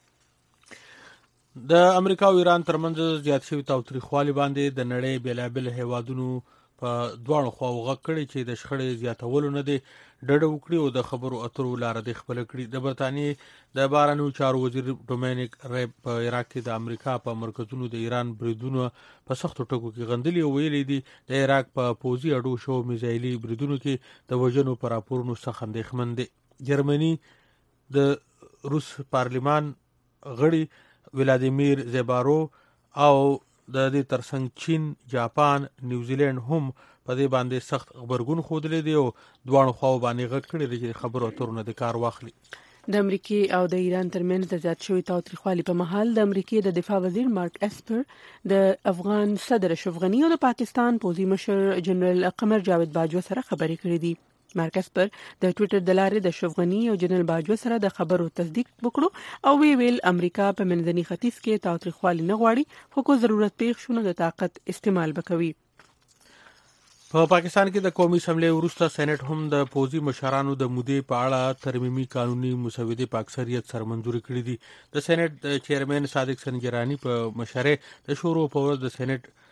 د امریکا او ایران ترمنځ زیات شوی تاوتریخوالي باندې د نړۍ بیلابل هیوادونو په دواړو خواو غږ کړی چې د شخړې زیاتولو نه دی ډډه وکړي او د خبرو اترو لاره د خپل کړي. د برتانیې د بهرنیو چارو وزیر ډومینیک ریب په عراق کې د امریکا په مرکزونو د ایران بریدونو په سختو ټکو کې غندلي او ویلي دي د عراق په پوزي اډو شو میزایلي بریدونو کې د وژنو پر راپورونو څخه اندېښمن دي. جرمني د روس پارلمان غړي ولادیمیر زیبارو او د دې ترڅنګ چین، جاپان، نیوزیلند هم په دې باندې سخت خبرګون خوده دي او دوه خواو باندې غږ کړی دی چې خبرو اترونه د کار واخلي. د امریکای او د ایران ترمنځ د زیات شوی تاوتریخوالي په مهال د امریکای د دفاع وزیر مارک اسپر د افغان صدر اشرف غنی او د پاکستان پوزي مشر جنرال قمر جاوید باجوه سره خبرې کړې دي. مارک اسپر د ټوئیټر د لارې د اشرف غنی او جنرال باجوه سره د خبرو تصدیق وکړو او وی ویل امریکا په منځني ختیځ کې تاوتریخوالي نه غواړي خو کو ضرورت پیښ شونه د طاقت استعمال وکوي. په پاکستان کې د قومي اسمبلی وروسته سېنات هم د پوزي مشرانو د مودې په اړه ترمیمي قانوني مسودې په اکثریت سره منځوري کړې دي. د سېنات چیرمن صادق سنجرانی په مشرۍ د شورو په ورځ د سېنات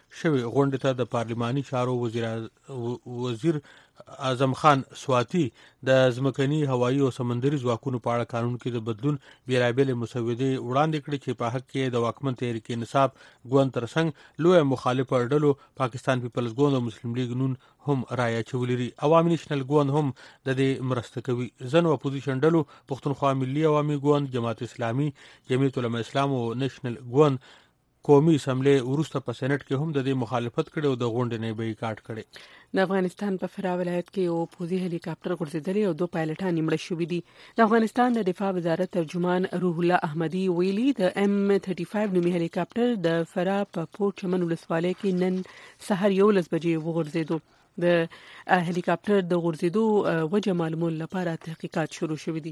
شوی غونډې ته د پارلماني چارو وزیر وزیر اعظم خان سواتی د ځمکني هوایي او سمندري ځواکونو په اړه قانون کې د بدلون بیلابېلې مسودې وړاندې کړې چې په حق کې د واکمن تحریک انصاف ګوند ترڅنګ لوی مخالفه ډلو پاکستان پیپلز ګوند او مسلم لیگ نون هم رایه چولې لري. عوامي نېشنل ګوند هم د دې مرسته کوي. ځینو اپوزیشن ډلو پښتونخوا ملي عوامي ګوند، جماعت اسلامي، جمعیت علماء اسلام او نېشنل ګوند قومي اسمبلی وروسته په سېنات کې هم د دې مخالفت کړي او د غونډې نه بایکاټ کړي. د افغانستان په فرا ولایت کې یو پوځي هلی کاپټر غورځېدلی او دوه پایلټان مړه شوي دي. د افغانستان د دفاع وزارت ترجمان روح الله احمدي ویلي د ام پنځه پنځه نومي هلی کاپټر د فرا په پورت چمن ولسوالۍ کې نن سهار یولس بجې وغورځېدو. د هلی کاپټر د غورځېدو وجه معلومولو لپاره تحقیقات شروع شوي دي.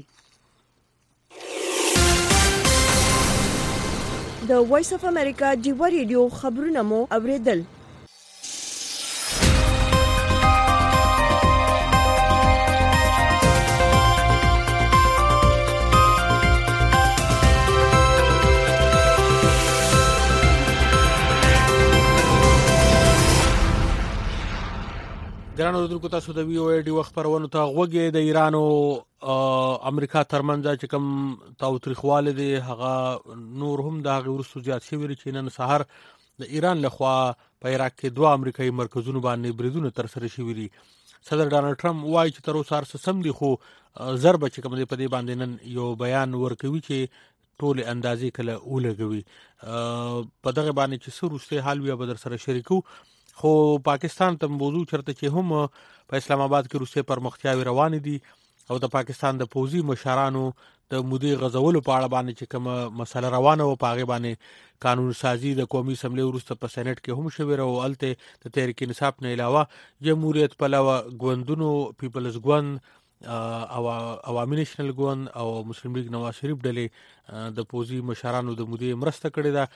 د وایس اف امریکا ډیوا ریډیو خبرونه مو اوریدل. ګرانو اوریدونکو، تاسو د وی او ای ډیوا خبرونو ته غوږی. د ایران او امریکا ترمنځ چې کوم تاوتریخواله دی هغه نور هم د هغه وروسته زیات شوی چې نن سهار د ایران لخوا په عراق کې دوه امریکایي مرکزونو باندې بریدونه ترسره شوي دي. صدر ډانلډ ټرمپ وایي چې تر اوسه هر څه سم دي، خو ضربه چې کوم دی په دې باندې نن یو بیان ورکوي چې ټولې اندازې کله ولګوي. په دغه باندې چې څه وروستی حال بیا به در سره شریکو. خو پاکستان ته موضوع چرته چې هم په اسلام آباد کې روسي پرمختیاوي روان دي او د پاکستان د پوځي مشرانو د مودې غزولو په اړه باندې چې کوم مسله روانه و په هغه باندې قانون سازي د قومي اسمبلی وروسته په سېنات کې هم شوی او الته د تحریک انصاف نه علاوه جمهوریت پلوه ګوندونو، پیپلز ګوند او عوامي نېشنل ګوند او مسلم لیگ نواز شریف ډلې د پوځي مشرانو د مودې مرسته کړې ده.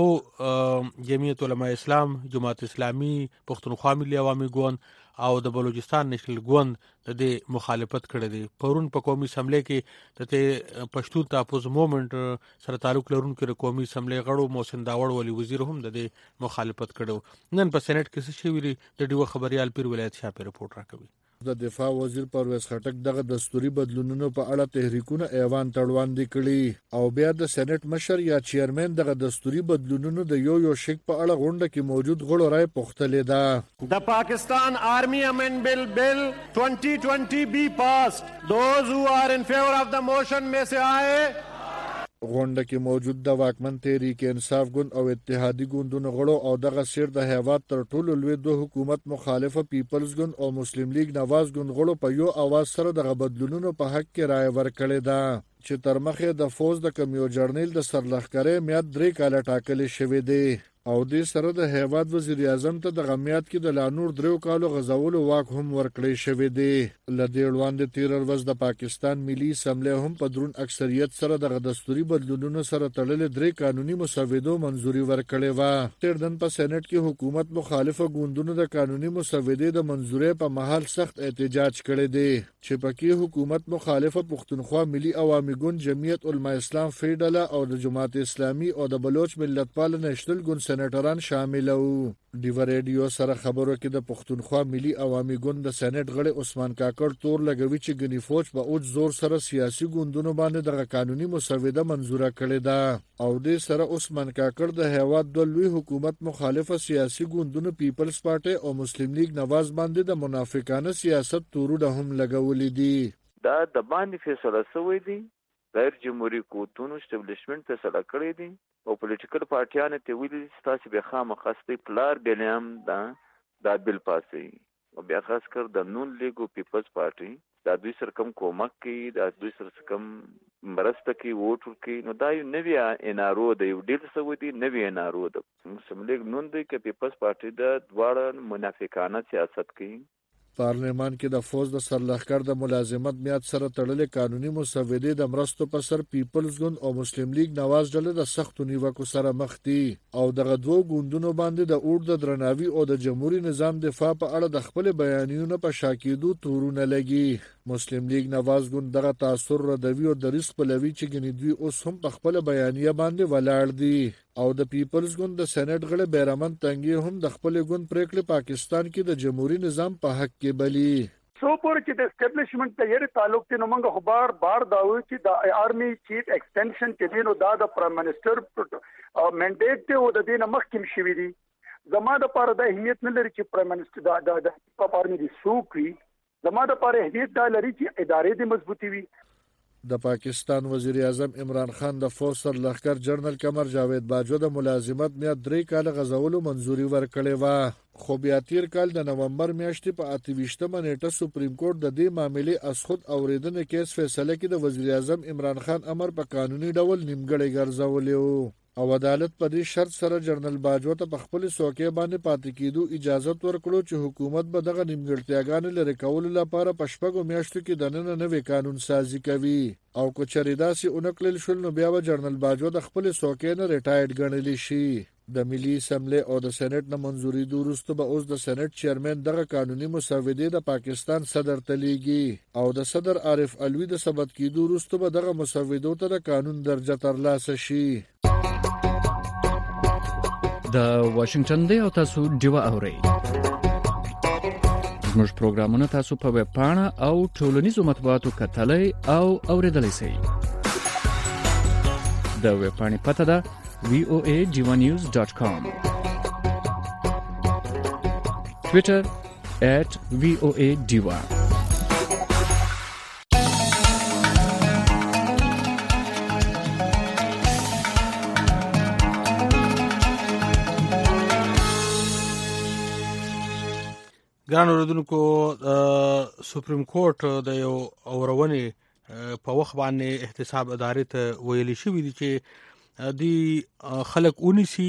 خو جمعیت علماء اسلام، جماعت اسلامي، پښتونخوا ملي عوامي ګوند او د بلوچستان نېشنل ګوند د دې مخالفت کړی دی. پرون په قومي اسمبلی کې د پښتون تحفظ موومېنټ سره تعلق لرونکي قومي اسمبلی غړو محسن داوړ ولی وزیر هم د دې مخالفت کړو. نن په سېنات کې څه شوي دي د ډیوا خبريال پیر ولایت شاه په رپورټ راکوي. د دفاع وزیر پرویز خټک دغه دستوري بدلونونو په اړه تحریکونه ایوان تړواندې کړي او بیا د سېنات مشر یا چیرمن دغه دستوري بدلونونو د یو یو شک په اړه غونډه کې موجود غړو رائے پوښتلې ده. The Pakistan Army Amendment Bill Bill twenty twenty be passed. Those who are in favor of the motion may say aye. غونډه کې موجود د واکمن تحریک انصاف ګوند او اتحادی ګوندونو غړو او دغه سیر د هیواد تر ټولو لوی دوه حکومت مخالفه پیپلز ګوند او مسلم لیگ نواز ګوند غړو په یو اواز سره د بدلونونو په حق کې رائے ورکړې ده چې تر مخه د فوز د کمیو جرنیل د سرلښکرې میاد درې کاله ټاکلې شوې ده او د سره د هیواد وزیر اعظم ته د غمیات کې د لانور درو کالو غزولو واک هم ورکړی شوی دی. لدې وړاندې تیر ورځ د پاکستان ملي اسمبلی هم په درون اکثریت سره د دستوري بدلونونو سره تړلې درې قانوني مسودو منځوري ورکړې و. تیر دن په سېنات کې حکومت مخالفه ګوندونو د قانوني مسودې د منځوري په محل سخت احتجاج کړی دی چې پکې حکومت مخالفه پښتونخوا ملي عوامي ګوند، جمعیت علماء اسلام فیډله او د جماعت اسلامي او د بلوچ ملتپال نېشنل ګوند سېنیټران شامل وو. ډیوا ریډیو سره خبرو کې د پښتونخوا ملي عوامي ګوند د سېنات غړي عثمان کاکړ تور لګوي چې غنی فوج په اوج زور سره سیاسي ګوندونو باندې د قانوني مسوده منزوره کړې ده او د سره عثمان کاکړ د هیواد د لوی حکومت مخالفه سیاسي ګوندونو پیپلز پارټي او مسلم لیگ نواز باندې د منافقانه سیاست تورونه هم لګولې دي. دا د باندې فیصله شوې دي، غیر جمهوریت قوتونو اسټابلیشمنت فیصله کړې دي او پولیټیکل پارټیانو ته ویلي تاسو به خامخاستي پلار بلیم دا دا بل پاسي او بیا خاص کر د نون لیگ او پیپلز پارټي دا دوی سره کم کومک کوي، دا دوی سره کم مرسته کوي، ووټ کوي. نو دا یو نوی انارو دی، یو ډیل سوي دی، نوی انارو دی. مسلم لیگ نون دی کې پیپلز پارټي د دواړه منافقانه سیاست کوي. پارلمان کې د فوز د سرلښکر د ملازمت میاد سره تړلې قانوني مسودې د مرستو په سر پیپلز ګوند او مسلم لیگ نواز ډله د سختو نیوکو سره مخ دي او دغه دوه ګوندونو باندې د اور د درناوي او د جمهوریت نظام دفاع په اړه د خپل بیانونو په شاکیدو تورونه لګي. مسلم لیگ نواز ګوند دغه تاثر ردوي او د ریسک په لوي چې ګنې دوی اوس هم په خپل بیانیه باندې ولاړ دي او د پیپلز ګوند د سېنات غړي بیرمن تنګي هم د خپل ګوند پریکړې پاکستان کې د جمهوریت نظام په حق کې بلی سو پور چې د اسټابلیشمنت ته یې تعلق ته نومنګ خبر بار داوي چې د آرمي چیف ایکسټنشن چې دینو دا د پرایم منسٹر منډیټ ته و د دینه مخکیم شوی دی زما د پاره د اهمیت نه لري چې پرایم منسٹر دا د په آرمي دي سوکري زما د پاره اهمیت دا لري چې ادارې دې مضبوطي وي د پاکستان وزیر اعظم عمران خان د فوج سر لخر جنرال قمر جاوید باجوه د ملازمت میاد درې کال غزولو منځوري ورکړې و خو بیا تیر کال د نومبر میاشتې په اته ویشتمه نیټه سپریم کورټ د دې معاملې اسخود اوریدنې کیس فیصله کې د وزیر اعظم عمران خان امر په قانوني ډول نیمګړی ګرځولی او عدالت په دې شرط سره جنرال باجوه ته په خپل څوکۍ باندې پاتې کېدو اجازه ورکړو چې حکومت به دغه نیمګړتیاګانې لرې کولو لپاره په شپږو میاشتو کې د نن نوې قانون سازي کوي او که چېرې داسې اونکړل شول نو بیا به جنرال باجوه د خپل څوکۍ نه ریټایرډ ګڼلی شي د ملي اسمبلی او د سېنات نه منځوري وروسته به اوس د سېنات چیرمن دغه قانوني مسودې د پاکستان صدر ته لیږي او د صدر عارف علوي د ثبت کېدو وروسته به دغه مسودو ته د قانون درجه ترلاسه شي د واشنگټن دی او تاسو ډیوا اورئ زموږ پروګرامونه تاسو په ویب پاڼه او ټولنیزو مطبوعاتو کتلای او اوریدلای شئ د ویب پاڼې پته ده وی او ای ډیوا نیوز ډاٹ کام ټویټر at وی او ای ډیوا ګران اوریدونکو سپریم کورټ د یو اورونې په وخت باندې احتساب ادارې ته ویلي شوی دی چې دی خلک اونیسی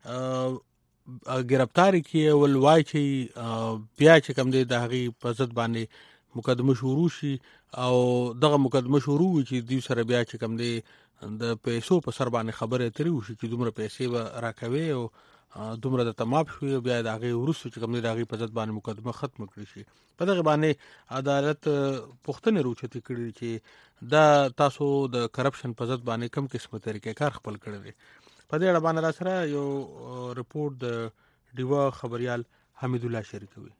گرفتاری کې ولوای چې بیا چې کوم دی د هغې په ضد باندې مقدمه شروع شي او دغه مقدمه شروع وي چې دوی سره بیا چې کوم دی د پیسو په سر باندې خبرې اترې وشي چې دومره پیسې به راکوي او دومره د تمام شوی بیا د هغې وروسته چې کوم دی د هغې په ضد باندې مقدمه ختمه کړي شي په دغه باندې عدالت پوښتنې راوچتې کړي چې دا تاسو د کرپشن په ضد باندې کوم قسمه طریقې کار خپل کړی دی په دې اړه باندې را سره یو رپورټ د ډیوا خبریال حمید الله شریکوي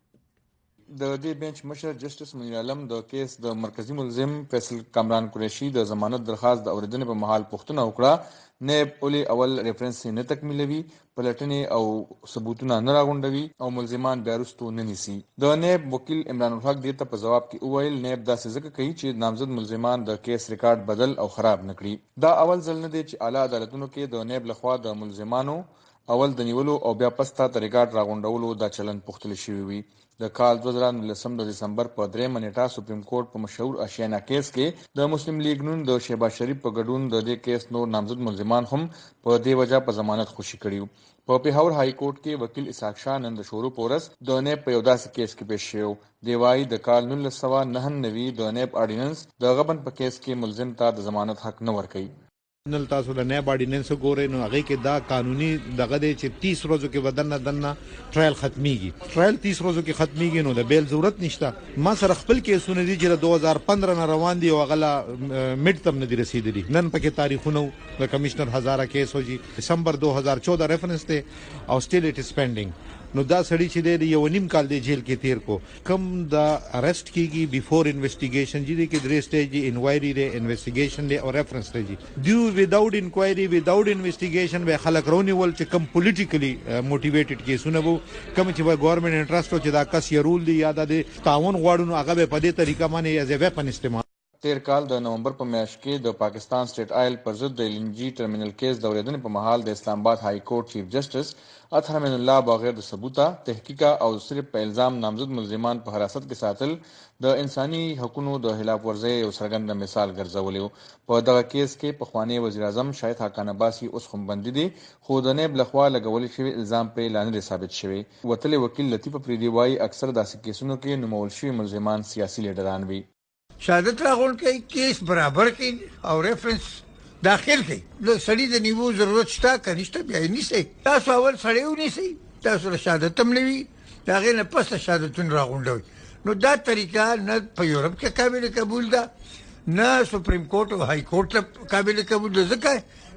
د دې بنچ مشر جسټس منیر عالم د کیس د مرکزی ملزم فیصل کامران قریشی د ضمانت درخواست د اوریدنې په محل پوښتنه وکړه نیب اولی اول ریفرنس نه تکمیلوي پلټنې او ثبوتونه نه راغونډوي او ملزمان بیا وروسته نه نیسي د نیب وکیل عمران الحق دې ته په جواب کې وویل نیب داسې ځکه کوي چې نامزد ملزمان د کیس ریکارډ بدل او خراب نکړي دا اول ځل نه دی چې اعلی عدالتونو کې د نیب لخوا د ملزمانو اول د نیولو او بیا پسته د ریکارډ راغونډولو د چلن پوښتل شوی وي د کال دوه زره نولسم د دسمبر په درېیمه نیټه سپریم کورټ په مشهور اشیانا کیس کې د مسلم لیگ نون د شهباز شریف په ګډون د دې کیس نور نامزد ملزمان هم په دې وجه په ضمانت خوشي کړي په پیښور های کورټ کې وکیل اسحاق شاه نن د شروع پورس د نیب په یو داسې کیس کې پیښ شو دی وايي د کال نولس سوه نهه نوي د نیب اورډیننس د غبن په کیس کې ملزم ته د ضمانت حق نه ورکوي نل تاسو د نیب اورډیننس ګورئ نو هغه کې دا قانوني دغه دی چې تیس ورځو کې ودانه دنه ټرایل ختميږي ټرایل تیس ورځو کې ختميږي نو د بیل ضرورت نشته ما سره خپل کیسونه دي چې دوه هزار پندرہ نه روان دي او غلا میډ تم نه دي رسیدلي نن پکې تاریخونه د کمشنر هزاره کیس وږي دسمبر دوه هزار چودہ ریفرنس ته او سټیل اټ سپینډینګ نو دا سړی چې دی یو نیم کال دی جیل کې تیر کو کم دا اریسټ کیږي بیفور انویسټیګیشن جې کې درې سټیج دی انکوایری دی انویسټیګیشن دی او ریفرنس دی دیو وداوت انکوایری وداوت انویسټیګیشن به خلک رونی ول چې کم پولیټیکلی موټیویټډ کیسونه وو کم چې وای ګورنمنت انټرست چې دا کس یې رول دی یا د تعاون غواړو نو هغه په دې طریقه باندې ایز ا ویپن استعمال تیر کال د نومبر په میاشت کې د پاکستان سټیټ آیل پر ضد د لنجی ټرمینل کیس د اوریدنې په محل د اسلام آباد های کورټ چیف جسټس اطهر من الله بغیر د ثبوته تحقیق او صرف په الزام نامزد ملزمان په حراست کې ساتل د انساني حقوقو د خلاف ورزي او سرګند مثال ګرځولې په دغه کیس کې په خوانی وزیر اعظم شاهد حقان عباسی اوس هم بندي دي خو د نیب لخوا لګول شوی الزام په اعلان ثابت شوی وتل وکیل لطیف افریدی وايي اکثر داسې کیسونو کې نومول شوی ملزمان سیاسي لیډران وي شهادت راغون کوي کیس برابر کوي او ریفرنس داخل کوي د سړي د نیو ضرورت شته کنيشته بیا یې نيسي تاسو اول سړی ونیسي تاسو شهادت هم لوي دا غي نه پس شهادتون راغونډوي نو دا طریقه نه په یورپ کې قابل قبول ده نه سپریم کورټ او های کورټ قابل قبول ده ځکه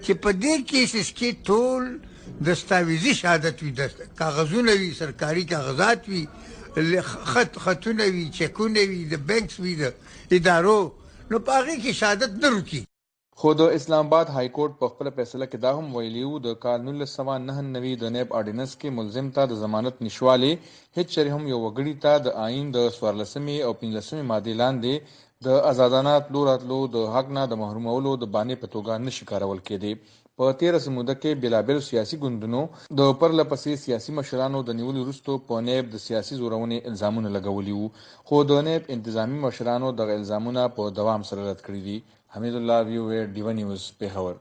چې په دې کیسز کې ټول دستاویزي شهادت وي، د کاغذونه وي، سرکاري کاغذات وي، خط خطونه وي، چکونه وي، د بانکس وي، د ادارو، نو په هغې کې شهادت نه رکي. خو د اسلام آباد های کورټ په خپل فیصله کې دا هم ویلي وو د کال نولس سوه نهه نوي د نیب آرډیننس کې ملزم ته د ضمانت نشوالي هیڅ چېرې هم یو وګړي ته د آئین د څوارلسمې او پنځلسمې مادې لاندې د ازادانه تلو راتلو د حق نه د محرومولو د بانې په توګه نشي کارول کېدی. په تیره موده کې بېلابېل سیاسي ګوندونو د پرله پسې سیاسي مشرانو د نیولو وروسته په نیب د سیاسي زورونې الزامونه لګولي وو، خو د نیب انتظامی مشرانو دغه الزامونه په دوام سره رد کړي دي. حمید الله وی او ای ډیوا نیوز پیښور.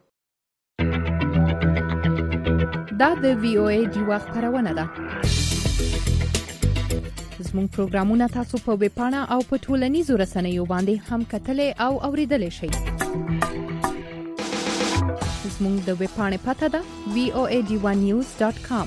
دا د وی او ای ډیوا خبرونه ده. زموږ پروګرامونه تاسو په ویب پاڼه او په ټولنیزو رسنیو باندې هم کتلې او اوریدلې شئ. زموږ د ویب پاڼې پته ده وی او ای ډیوا نیوز ډاټ کام.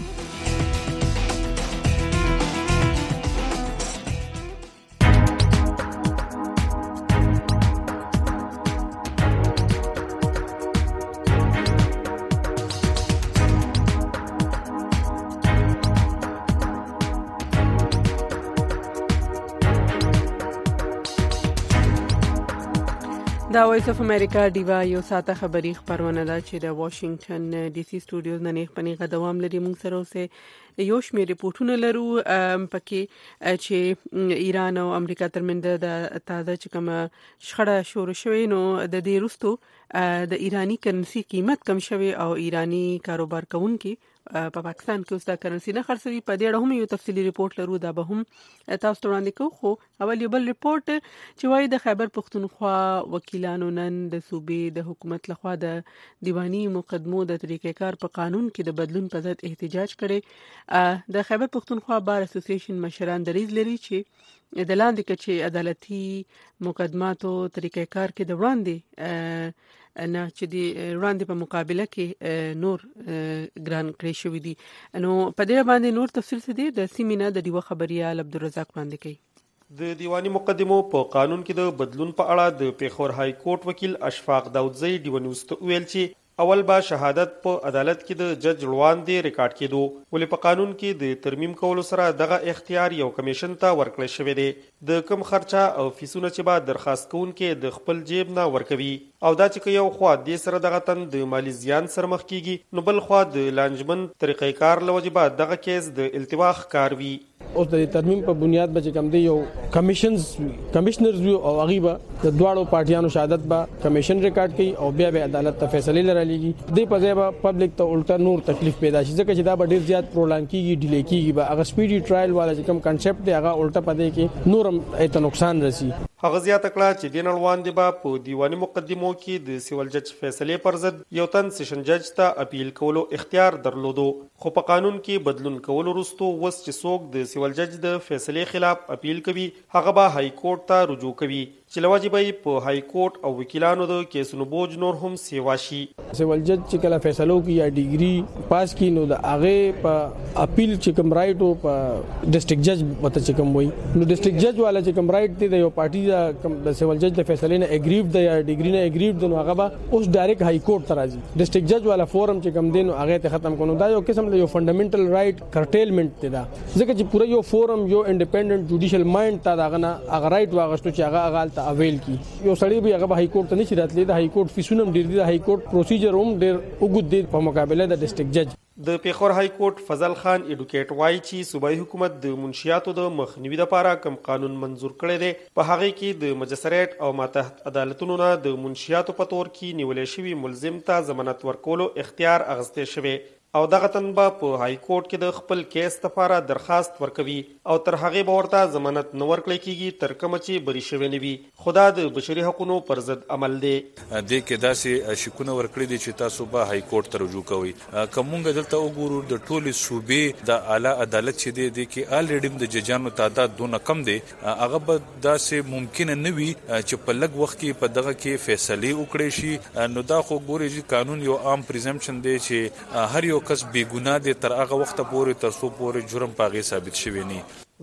دا وایس اف امریکا ډیوا یو ساته خبری خبرونه ده چې د واشنگټن ډي سي سټوډیوز نه نه پنیغه دوام لري. موږ سره اوسه یو شمېر ریپورتونه لرو پکې چې ایران او امریکا ترمنځ د تازه چې کوم شخړه شروع شوې نو د دې وروسته د ایرانی کرنسي قیمت کم شوی او ایرانی کاروبار کوونکي په پاکستان کې اوس د کرنسي نه خرڅوي. په دې اړه هم یو تفصیلی ریپورت لرو، دا به هم تاسو ته وړاندې کوو. خو اول یو بل ریپورت چې وایي د خیبر پښتونخوا وکیلانو نن د صوبې د حکومت لخوا د دیوانی مقدمو د طریقې کار په قانون کې د بدلون په ضد احتجاج کړي. د خیبر پښتونخوا بار اسوسییشن مشران دریځ لري چې د لاندې کچې عدالتي مقدماتو طریقې کار کې د وړاندې نه چې د وړاندې په مقابله کې نور ګران کړی شوی دي. نو په دې باندې نور تفصیل څه دی د سیمینه د دیوه خبريال عبدالرزاق وړاندې کوي. د دیوانی مقدمو په قانون کې د بدلون په اړه د پیښور های کورټ وکیل اشفاق داودزی دیوه نیوز ته ویل چې اول با شهادت په عدالت کې د جج وړاندې ریکارډ کېدو، ولې په قانون کې د ترمیم کولو سره دغه اختیار یو کمیشن ته ورکړل شوی دی. د کم خرچه او فیسونه چې به درخواست کوونکي د خپل جیب نه ورکوي او دا چې یو خوا د سره دغه تن د مالی زیان سره مخ کیږي، نو بل خوا د لانجمن طریقې کار لوجه به دغه کیس د التوا ښکار وي. اوس د ترمیم په بنیاد به چې کوم دی یو کمیشنز کمشنرز وي او هغه به د دواړو پارټیانو شهادت به کمیشن ریکارډ کوي او بیا به عدالت ته فیصله لرالېږي. دې په ځای به پبلک ته الټا نور تکلیف پیدا شي ځکه چې دا به ډیر زیات پرولان کیږي، ډیلی کیږي. به هغه سپیډي ټرایل والا چې کوم کنسپټ دی هغه الټا پدې کې نورم ایت نقصان رسی. هغه زیاته کړه چې دین اړوند دی به په دیوانی مقدمو کې د سیول جج فیصله پر ضد یو تن سیشن جج ته اپیل کولو اختیار درلودو، خو په قانون کې بدلون کولو وروسته وس چې څوک د سیول جج د فیصله خلاف اپیل کوي هغه به های کورټ ته رجوع کوي چې لواجبې په های کورټ او وکیلانو د کیسونو بوج نور هم سیوا شي. سیول جج چې کله فیصلو کې یا ډیګري پاس کی نو د هغه په اپیل چې کوم رائټ او په ډیسټریکټ جج وته چې کوم وي نو ډیسټریکټ جج والا چې کوم رائټ دی د یو پارټي د سیول جج د فیصلې نه اګریوډ دی یا ډیګري نه اګریوډ دی نو هغه به اوس ډایرکټ های کورټ ته راځي. ډیسټریکټ جج والا فورم چې کوم دی نو هغه ته ختم کونو دا یو قسم له یو فندامنټل رائټ کرټیلمنٹ دی دا ځکه چې پوره یو فورم یو انډیپندنت جوډیشل مایند تا داغه نه هغه رائټ واغښتو چې هغه هغه ته اویل کی. یو سړی به هغه های کورټ ته نشي راتلی. د های کورټ فیسونه ډیر دي، د های کورټ پروسیجر هم ډیر وګد دي په مقابله د ډیسټریکټ جج. د پیښور های کورټ فضل خان ایډوکیټ وایي چې صوبایي حکومت د منشیاتو د مخنیوي لپاره کوم قانون منظور کړی دی په هغه کې د مجسریت او ماتحت عدالتونو نه د منشیاتو په تور کې نیولې شوی ملزم ته ضمانت ورکولو اختیار اغسته شوی او دغه تن به په های کورټ کې د خپل کیس لپاره درخواست ورکوي او تر هغه به ورته ضمانت نه ورکړل کیږي تر کوم چې بری شوی نه وي. خدا د بشري حقوقو پر ضد عمل دی. د کې داسې شکونه ورکړي دي چې تاسو به های کورټ ته رجوع کوئ. کومونګ دلته وګورو د ټولې صوبې د اعلی عدالت چې دی د کې الریډم د ججانو تعداد دونه کم دی هغه به داسې ممکن نه وي چې په لږ وخت کې په دغه کې فیصله وکړي شي. نو دا خو ګوري چې قانون یو عام پریزمپشن دی چې هر یو کس بې ګناه دی تر هغه وخت پورې تر څو پورې جرم پاغي ثابت شوی نه.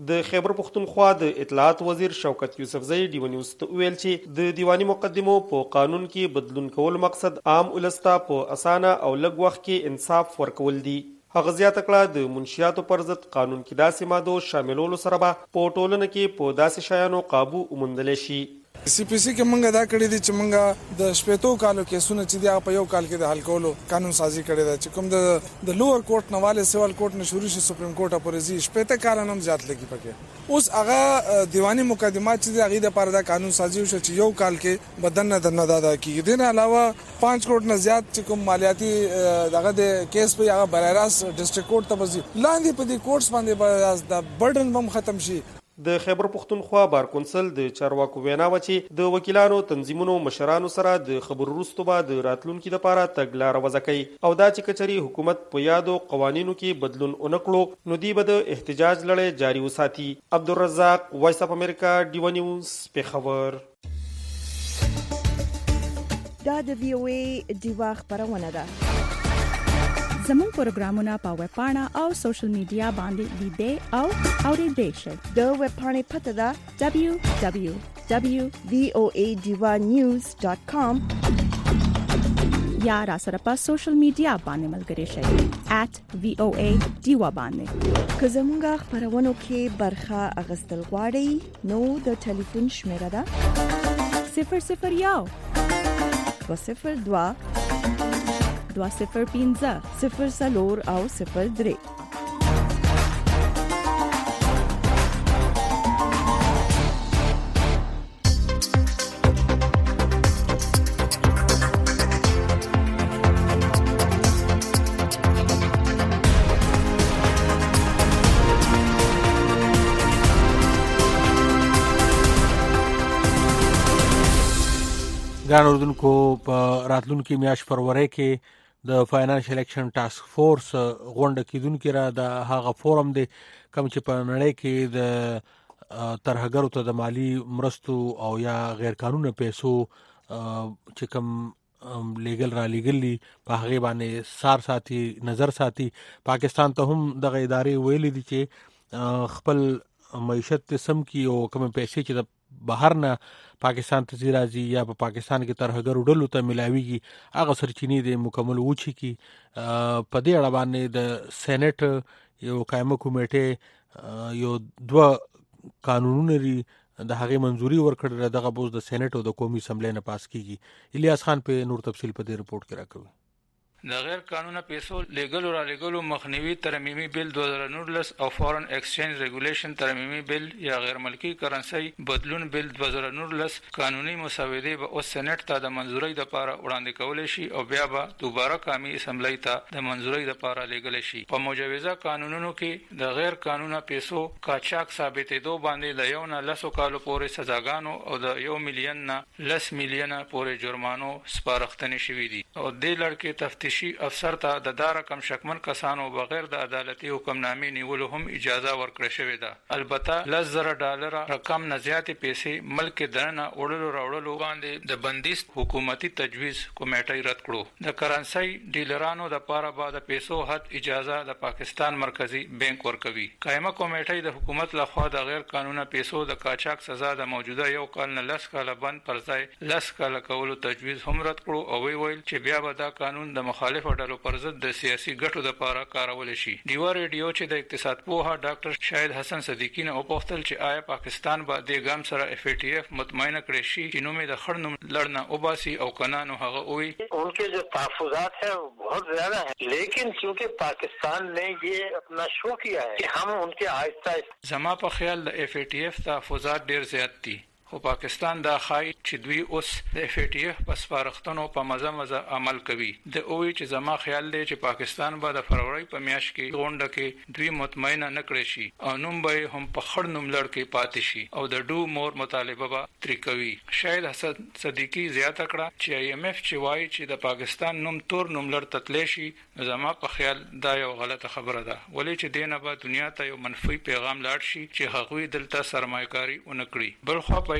د خیبر پختونخوا د اطلاعات وزیر شوکت یوسفزئی ډیو نیوز ته ویل چې د دیوانی مقدمو په قانون کې بدلون کول مقصد عام ولستا په اسانه او لږ وخت کې انصاف ورکول دي. هغه زیاته کړه د منشیاتو پر ضد قانون کې داسې مادو شاملولو سره به په ټولنه کې په داسې شیانو قابو وموندل شي. سی پی سی کې مونږ دا کړی دي چې مونږ د شپېتو کالو کیسونه چې دی په یو کال کې د حل کولو قانون سازي کړی دی چې کوم د د لوور کورټ نواله سیوال کورټ نه شروع شي سپریم کورټ پورې زی شپېته کال هم زیات لګي پکې. اوس هغه دیوانی مقدمات چې هغه د پاره د قانون سازي شو چې یو کال کې بدن نه د دادا کیږي. دین علاوه پنځه کروڑ نه زیات چې کوم مالیاتي دغه د کیس په هغه برایراس ډیسټریکټ کورټ ته وځي لاندې په دې کورټس باندې د برډن هم ختم شي. د خیبر پختونخوا بار کونسل د چارواکو وینا و چې د وکیلانو تنظیمونو مشرانو سره د خبرو وروسته به د راتلونکي لپاره تګلاره وضع کوي او دا چې کچري حکومت په یادو قوانینو کې بدلون ونکړو نو دی به د احتجاج لړۍ جاري وساتي. عبدالرزاق وایس اف امریکا ډیو نیوز پیښور. دا د وی او ای دیوا خبرونه ده. زموږ پروګرامونه په ویب پاڼه او سوشل میډیا باندې لیدئ او اورئ شئ. د ویب پاڼې پته ده دبليو دبليو دبليو وی او ای diva news dot com یا را سره په سوشل میډیا باندې ملګري شئ at وی او ای diva باندې. که زموږ خبرونو کې برخه اغوستل غواړئ نو د ټلیفون شمیره ده صفر صفر یو دو صفر دوه دو صفر پنځه صفر څلور او صفر درې. ګران اردوونکو په راتلونکي میاشت فروری کې د فاینانشل اکشن ټاسک فورس غونډه کیدونکې را د هغه فورم دی کوم چې په نړۍ کې د ترهګرو ته د مالی مرستو او یا غیر قانوني پیسو چې کوم لیګل را لیګلی په هغه باندې سار ساتي نظر ساتي. پاکستان ته هم دغه ادارې ویلي دي چې خپل معیشت سم کی او کوم پیسې چې د بهر نه پاکستان ته راځي یا په پاکستان کې ترهګرو ډلو ته ملاويږي هغه سرچینې د مکمل وچی کی. په دې اړه باندې د سېنات یو قائمه کمیټه یو دوه قانونونه لري د هغه منځوري ورکړه دغه بوز د سېنات او د قومي اسمبلی نه پاس کیږي. الیاس خان په نور تفصیل په دې رپورت کې راکوي. د غیر قانوني پیسو لیګل را لیګلو مخنیوي ترمیمي بل دو هزار نولس او فورن ایکسچینج ریګولیشن ترمیمي بل یا غیر ملکی کرنسي بدلون بل دو هزار نولس قانوني مسودې به اوس سېنات ته د منځورۍ لپاره وړاندې کول شي او بیا به دوباره قومي اسمبلی ته د منځورۍ لپاره لیږل شي. په مجوزه قانونونو کې د غیر قانوني پیسو قاچاق ثابتېدو باندې ل یو نه لسو کالو پورې سزاګانو او د یو میلیون نه لس میلیونه پورې جرمانو سپارښتنې شوې دي او د لړکې تفتیش شي افسر ته د دا رقم شکمن کسانو بغیر د عدالتي حکمنامې نیولو هم اجازه ورکړه شوې ده. البته لس زره ډالر رقم نه زیاتې پیسې ملک دننه وړلو راوړلو باندې د بندیست حکومتي تجویز کمیټې رد کړو. د کرنسي ډیلرانو د پاره بعد پیسو حد اجازه د پاکستان مرکزی بانک ورکوي. قائمه کمیټې د حکومت لخوا د غیر قانوني پیسو د قاچاق سزا د موجوده یو کال نه لس کال بند پر ځای لس کال کولو تجویز هم رد کړو او ویل چې بیا به دا قانون د مخالف ډلو پر ضد د سیاسي ګټو لپاره کارول شي. دیوا ریډیو چې د اقتصاد پوها ډاکټر شاهد حسن صدیقی نه وپوښتل چې آیا پاکستان به د ګام سره اف ای ټی اف مطمئن کړي شي چې نو مې د خړنوم لړنه وباسي او کنانو هغه وي. उनके जो तहफुजात हैं वो बहुत ज्यादा हैं, लेकिन क्योंकि पाकिस्तान ने ये अपना शो किया है कि हम उनके आहिस्ता زما په خیال د اف ای ټی اف تحفظات ډیر زیات دي خو پاکستان دا خای چې دوی اوس د اف ای ټی اف په سپارښتنو په مزه مزه عمل کوي. د اوی چې زما خیال دی چې پاکستان به د فروری په میاشت کې غونډه کې دوی مطمئنه نکړي شي او نوم به هم په خړ نوم لړ کې پاتې شي او د ډو مور مطالبه به تری کوي. شاید حسن صدیقی زیاته کړه چې ای ایم اف چې وایي چې د پاکستان نوم تور نوم لړ تتلی شي زما په خیال دا یو غلطه خبره ده ولې چې دینه به دنیا ته یو منفي پیغام لاړ شي چې هغوی دلته سرمایه‌کاري ونکړي. بل خو په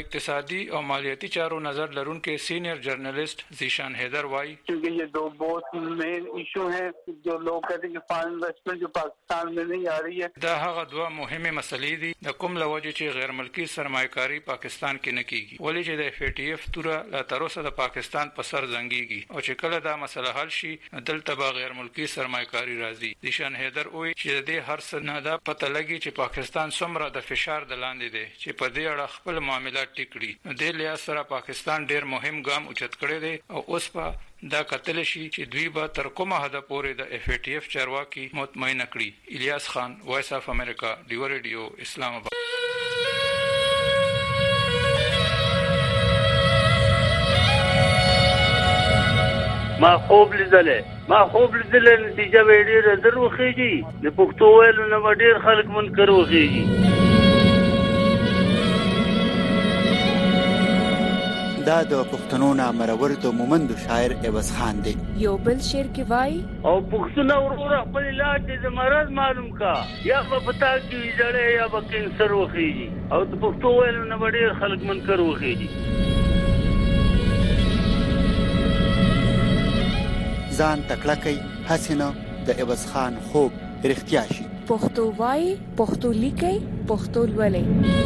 اقتصادي او مالیاتي چارو نظر لرونکو سینئر جرنالست زیشان حیدر وایي क्योंकि ये दो बहुत मेन इशू हैं जो लोग कहते हैं कि फॉरेन इन्वेस्टमेंट जो पाकिस्तान में नहीं आ रही है دا هغه دوه مهمه مسلې دي د کوم لوجه چې غیر ملکی سرمایه‌کاري پاکستان کې نه کیږي ولې چې د اف ای ټی اف توره لا تر اوسه د پاکستان په سر زنګيږي او چې کله دا مسله حل شي دلته به غیر ملکی سرمایه‌کاري راځي زیشان حیدر وایي چې د هر څه نه دا پته لګي چې پاکستان څومره د فشار د لاندې دی چې په دې اړه خپل معاملات ټیکړي نو د لیا سره پاکستان ډیر مهم ګام اوچت کړی دی او اوس په دا کتل شي چې دوی به تر کومه حد پورې د اف ای ټی اف چارواکي مطمئن کړي الیاس خان وایس اف امریکا دیو ریډیو اسلام آباد ما خوب لیدلې ما خوب لیدلې نتیجه به ډېر درو خېږي د پښتو ویلو نه ډېر خلک منکر وخېږي دا د پښتنو نامرور د مومند شاعر عوض خان دی یو بل شعر کې وای او پښتنو ورور خپل علاج د مرض معلوم کا یا په پتا کې جړې یا په کینسر وخېږي او د پښتو ویلو نه ډېر خلک منکر وخېږي ځان تکړه کوي حسینه د عوض خان خوب رښتیا شي پښتو وای پښتو لیکي پښتو ولې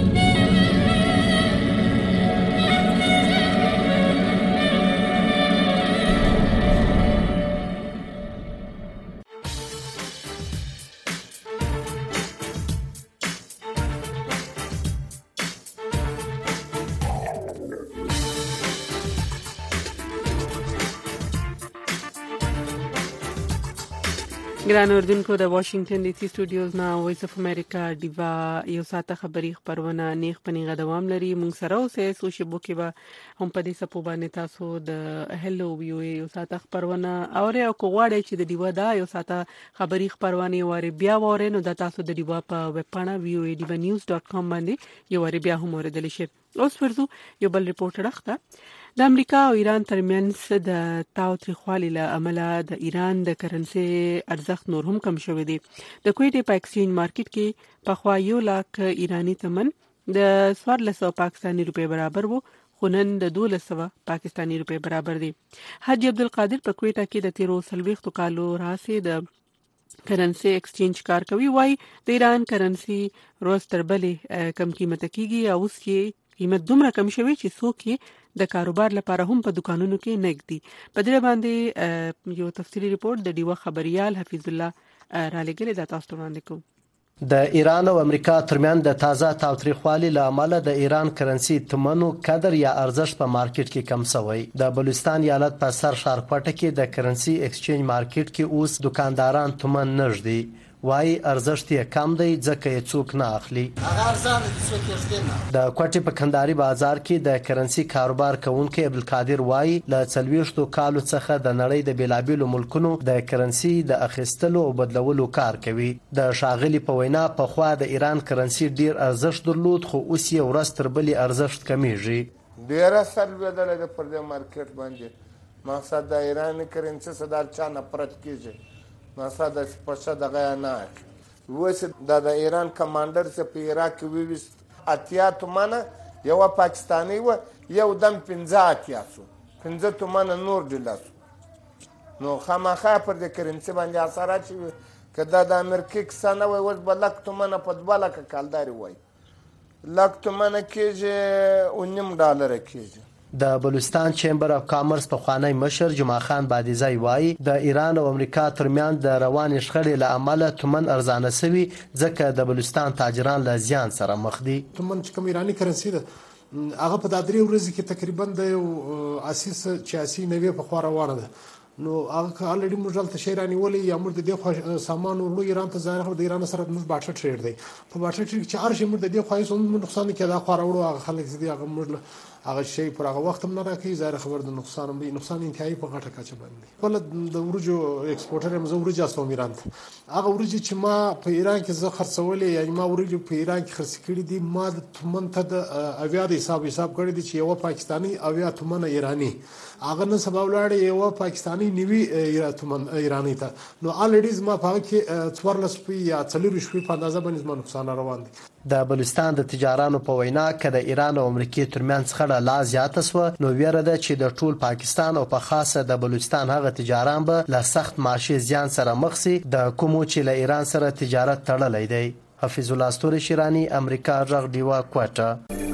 ګران اوردونکو د واشنگټن ډي سي سټوډیوز نه وایس اف امریکا دیوا یو ساعته خبري خبرونه نیغ پنیغه دوام لري مونږ سره اوسه سوشي بوکي به هم په دې سپو باندې تاسو د هلو ویو یو ساعته خبرونه اوري او کوغواړي چې د دیوا دا یو ساعته خبري خبرونه واره بیا واره نو د تاسو د دیوا په ویب پاڼه ویو دیوا نیوز ډاٹ کام باندې یو واره بیا هم اوریدل شي اوس ورځو یو بل ریپورت راخته د امریکا او ایران ترمنځ د تاوتریخوالي له امله د ایران د کرنسي ارزښت نور هم کم شوی دی د کویټې په ایکسچینج مارکیټ کې په خوا یو لاک ایرانی تمن د څوارلس سوه پاکستاني روپۍ برابر وو خو نن د دولس سوه پاکستاني روپۍ برابر دی حاجی عبدالقادر په کویټه کې د تیرو څلوېښتو کالو راهیسې د کرنسي ایکسچینج کار کوي وای د ایران کرنسي روز تر بلې کم قیمته کیږي او اوس کې قیمت دومره کم شوی چې څوک د کاروبار لپاره هم په دکانونو کې نګدي په دې باندې یو تفصیلی ریپورت د دیوه خبريال حفیظ الله را لګل د تاسو وړاندې کوم د ایران او امریکا ترمن د تازه تاوتریخوالي له امله د ایران کرنسي تمنو قدر یا ارزښت په مارکیټ کې کم شوی د بلوچستان ایالت په سر شارکوټه کې د کرنسي ایکسچینج مارکیټ کې اوس دکانداران تمن نږدې وای ارزښت یې کم دی ځکه یې څوک نه اخلي د کوټې په کندهاري بازار کې د کرنسي کاروبار کوونکي عبدالقادر وای له څلوېښتو کالو څخه د نړۍ د بیلابیلو ملکونو د کرنسي د اخیستلو او بدلولو کار کوي د شاغلي په وینا په خوا د ایران کرنسي ډیر ارزښت درلود خو اوس یې ورځ تر بلې ارزښت کمیږي ډیر اثر لري د پر د مارکیټ باندې مقصد د ایران کرنسي صدر چا نفرت کیږي مقصد د پښه دغه نه وس د ایران کمانډر چې په عراق کې ویست اتیا تومانه یو پاکستاني و یو دم پنځه اتیا سو پنځه تومانه نور دلاسو نو خامخا پر د کرنسي باندې اثر اچي کدا د امریکا کسانه وي ول بلک تومانه په دباله ک کالداري وای لک تومانه کېږي او نیم ډالر کېږي د بلوچستان چیمبر اف کامرس په خوانی مشر جمعه خان بادیزای وای د ایران او امریکا ترمن د روان شخړې له امله تمن ارزانه سوي ځکه د بلوچستان تاجران له زیان سره مخ دي تمن چې کوم ایرانی کرنسي ده هغه په دادري ورځ کې تقریبا د اساس چاسي نوي په خورا واره ده نو هغه الریډي موږ دلته شیرانی ولې یا موږ د دې خو سامان ورو ایران ته ځای د ایران سره موږ باټر ټریډ دی په باټر ټریډ چې هر شي موږ د دې خو هیڅ نقصان کې دا خورا وړو هغه خلک دي هغه موږ هغه شی پر هغه وخت هم نه راکړي ظاهر خبر د نقصان هم نقصان انتهایی په غټه کچه باندې ول د ورجو ایکسپورټر هم زه ورجو استوم ایران ته هغه ورجو چې ما په ایران کې زه خرڅولې یعنی ما ورجو په ایران کې خرڅ کړې دي ما د تومن ته د اویا د حساب حساب کړی دي چې یو پاکستانی اویا تومن ایرانی هغه نه سبب لاړ یو پاکستانی نیوی تومن ایرانی ته نو الریډیز ما په کې څوارلس په یا څلور شپې په اندازه باندې ما نقصان روان دي د بلوچستان د تجارانو په وینا کې د ایران او امریکای ترمنځ خړه لا زیاته سو نو ویره ده چې د ټول پاکستان او په خاصه د بلوچستان هغه تجاران به له سخت معاشي زیان سره مخ شي د کومو چې له ایران سره تجارت تړلې دی. حفیظ الله استوري شیرانی، امریکا غږ دیوا کوټه.